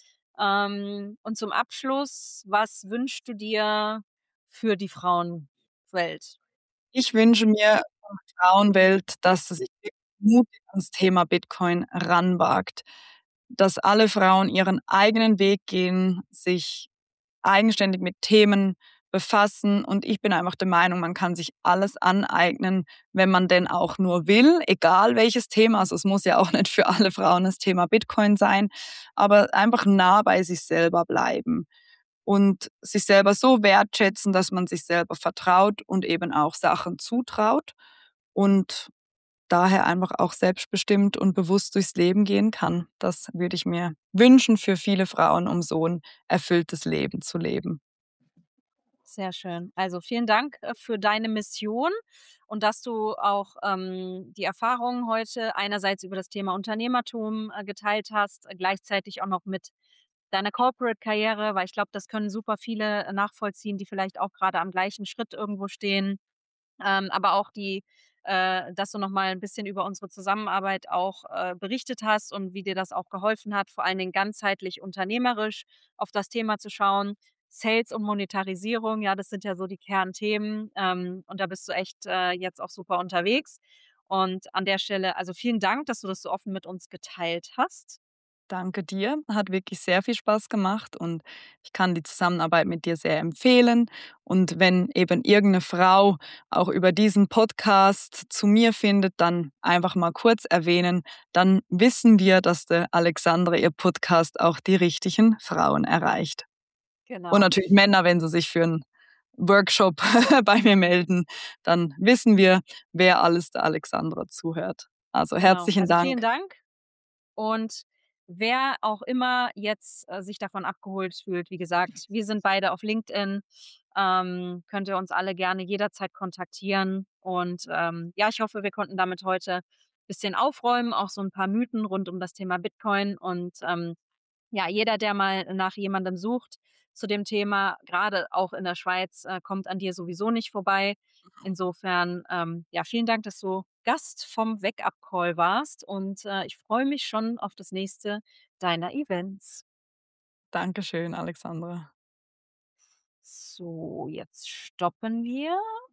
Und zum Abschluss, was wünschst du dir für die Frauenwelt? Ich wünsche mir von der Frauenwelt, dass sie sich wirklich mutig ans Thema Bitcoin ranwagt, dass alle Frauen ihren eigenen Weg gehen, sich eigenständig mit Themen befassen und ich bin einfach der Meinung, man kann sich alles aneignen, wenn man denn auch nur will, egal welches Thema. Also, es muss ja auch nicht für alle Frauen das Thema Bitcoin sein, aber einfach nah bei sich selber bleiben. und sich selber so wertschätzen, dass man sich selber vertraut und eben auch Sachen zutraut und daher einfach auch selbstbestimmt und bewusst durchs Leben gehen kann. Das würde ich mir wünschen für viele Frauen, um so 'n erfülltes Leben zu leben. Sehr schön. Also, vielen Dank, für deine Mission und dass du auch, die Erfahrungen heute einerseits über das Thema Unternehmertum, geteilt hast, gleichzeitig auch noch mit deiner Corporate-Karriere, weil ich glaube, das können super viele nachvollziehen, die vielleicht auch gerade am gleichen Schritt irgendwo stehen. Aber auch dass du noch mal 'n bisschen über unsere Zusammenarbeit auch, berichtet hast und wie dir das auch geholfen hat, vor allen Dingen ganzheitlich unternehmerisch auf das Thema zu schauen. Sales und Monetarisierung, ja, das sind ja so die Kernthemen, und da bist du echt, jetzt auch super unterwegs. Und an der Stelle also, vielen Dank, dass du das so offen mit uns geteilt hast. Danke dir. Hat wirklich sehr viel Spaß gemacht und ich kann die Zusammenarbeit mit dir sehr empfehlen. Und wenn eben irgendeine Frau auch über diesen Podcast zu mir findet, dann einfach mal kurz erwähnen. Dann wissen wir, dass der Alexandra ihr Podcast auch die richtigen Frauen erreicht. Und Genau, natürlich Männer, wenn sie sich für einen Workshop bei mir melden, dann wissen wir, wer alles der Alexandra zuhört. Also, genau. herzlichen Also, vielen Dank. Dank. Und wer auch immer jetzt, sich davon abgeholt fühlt, wie gesagt, wir sind beide auf LinkedIn, könnt ihr uns alle gerne jederzeit kontaktieren. Und, ja, ich hoffe, wir konnten damit heute ein bisschen aufräumen, auch so ein paar Mythen rund um das Thema Bitcoin und, ja, jeder, der mal nach jemandem sucht zu dem Thema, gerade auch in der Schweiz, kommt an dir sowieso nicht vorbei. Insofern, ja, vielen Dank, dass du Gast vom Wake-up-Call warst und, ich freue mich schon auf das nächste deiner Events. Dankeschön, Alexandra. So, jetzt stoppen wir.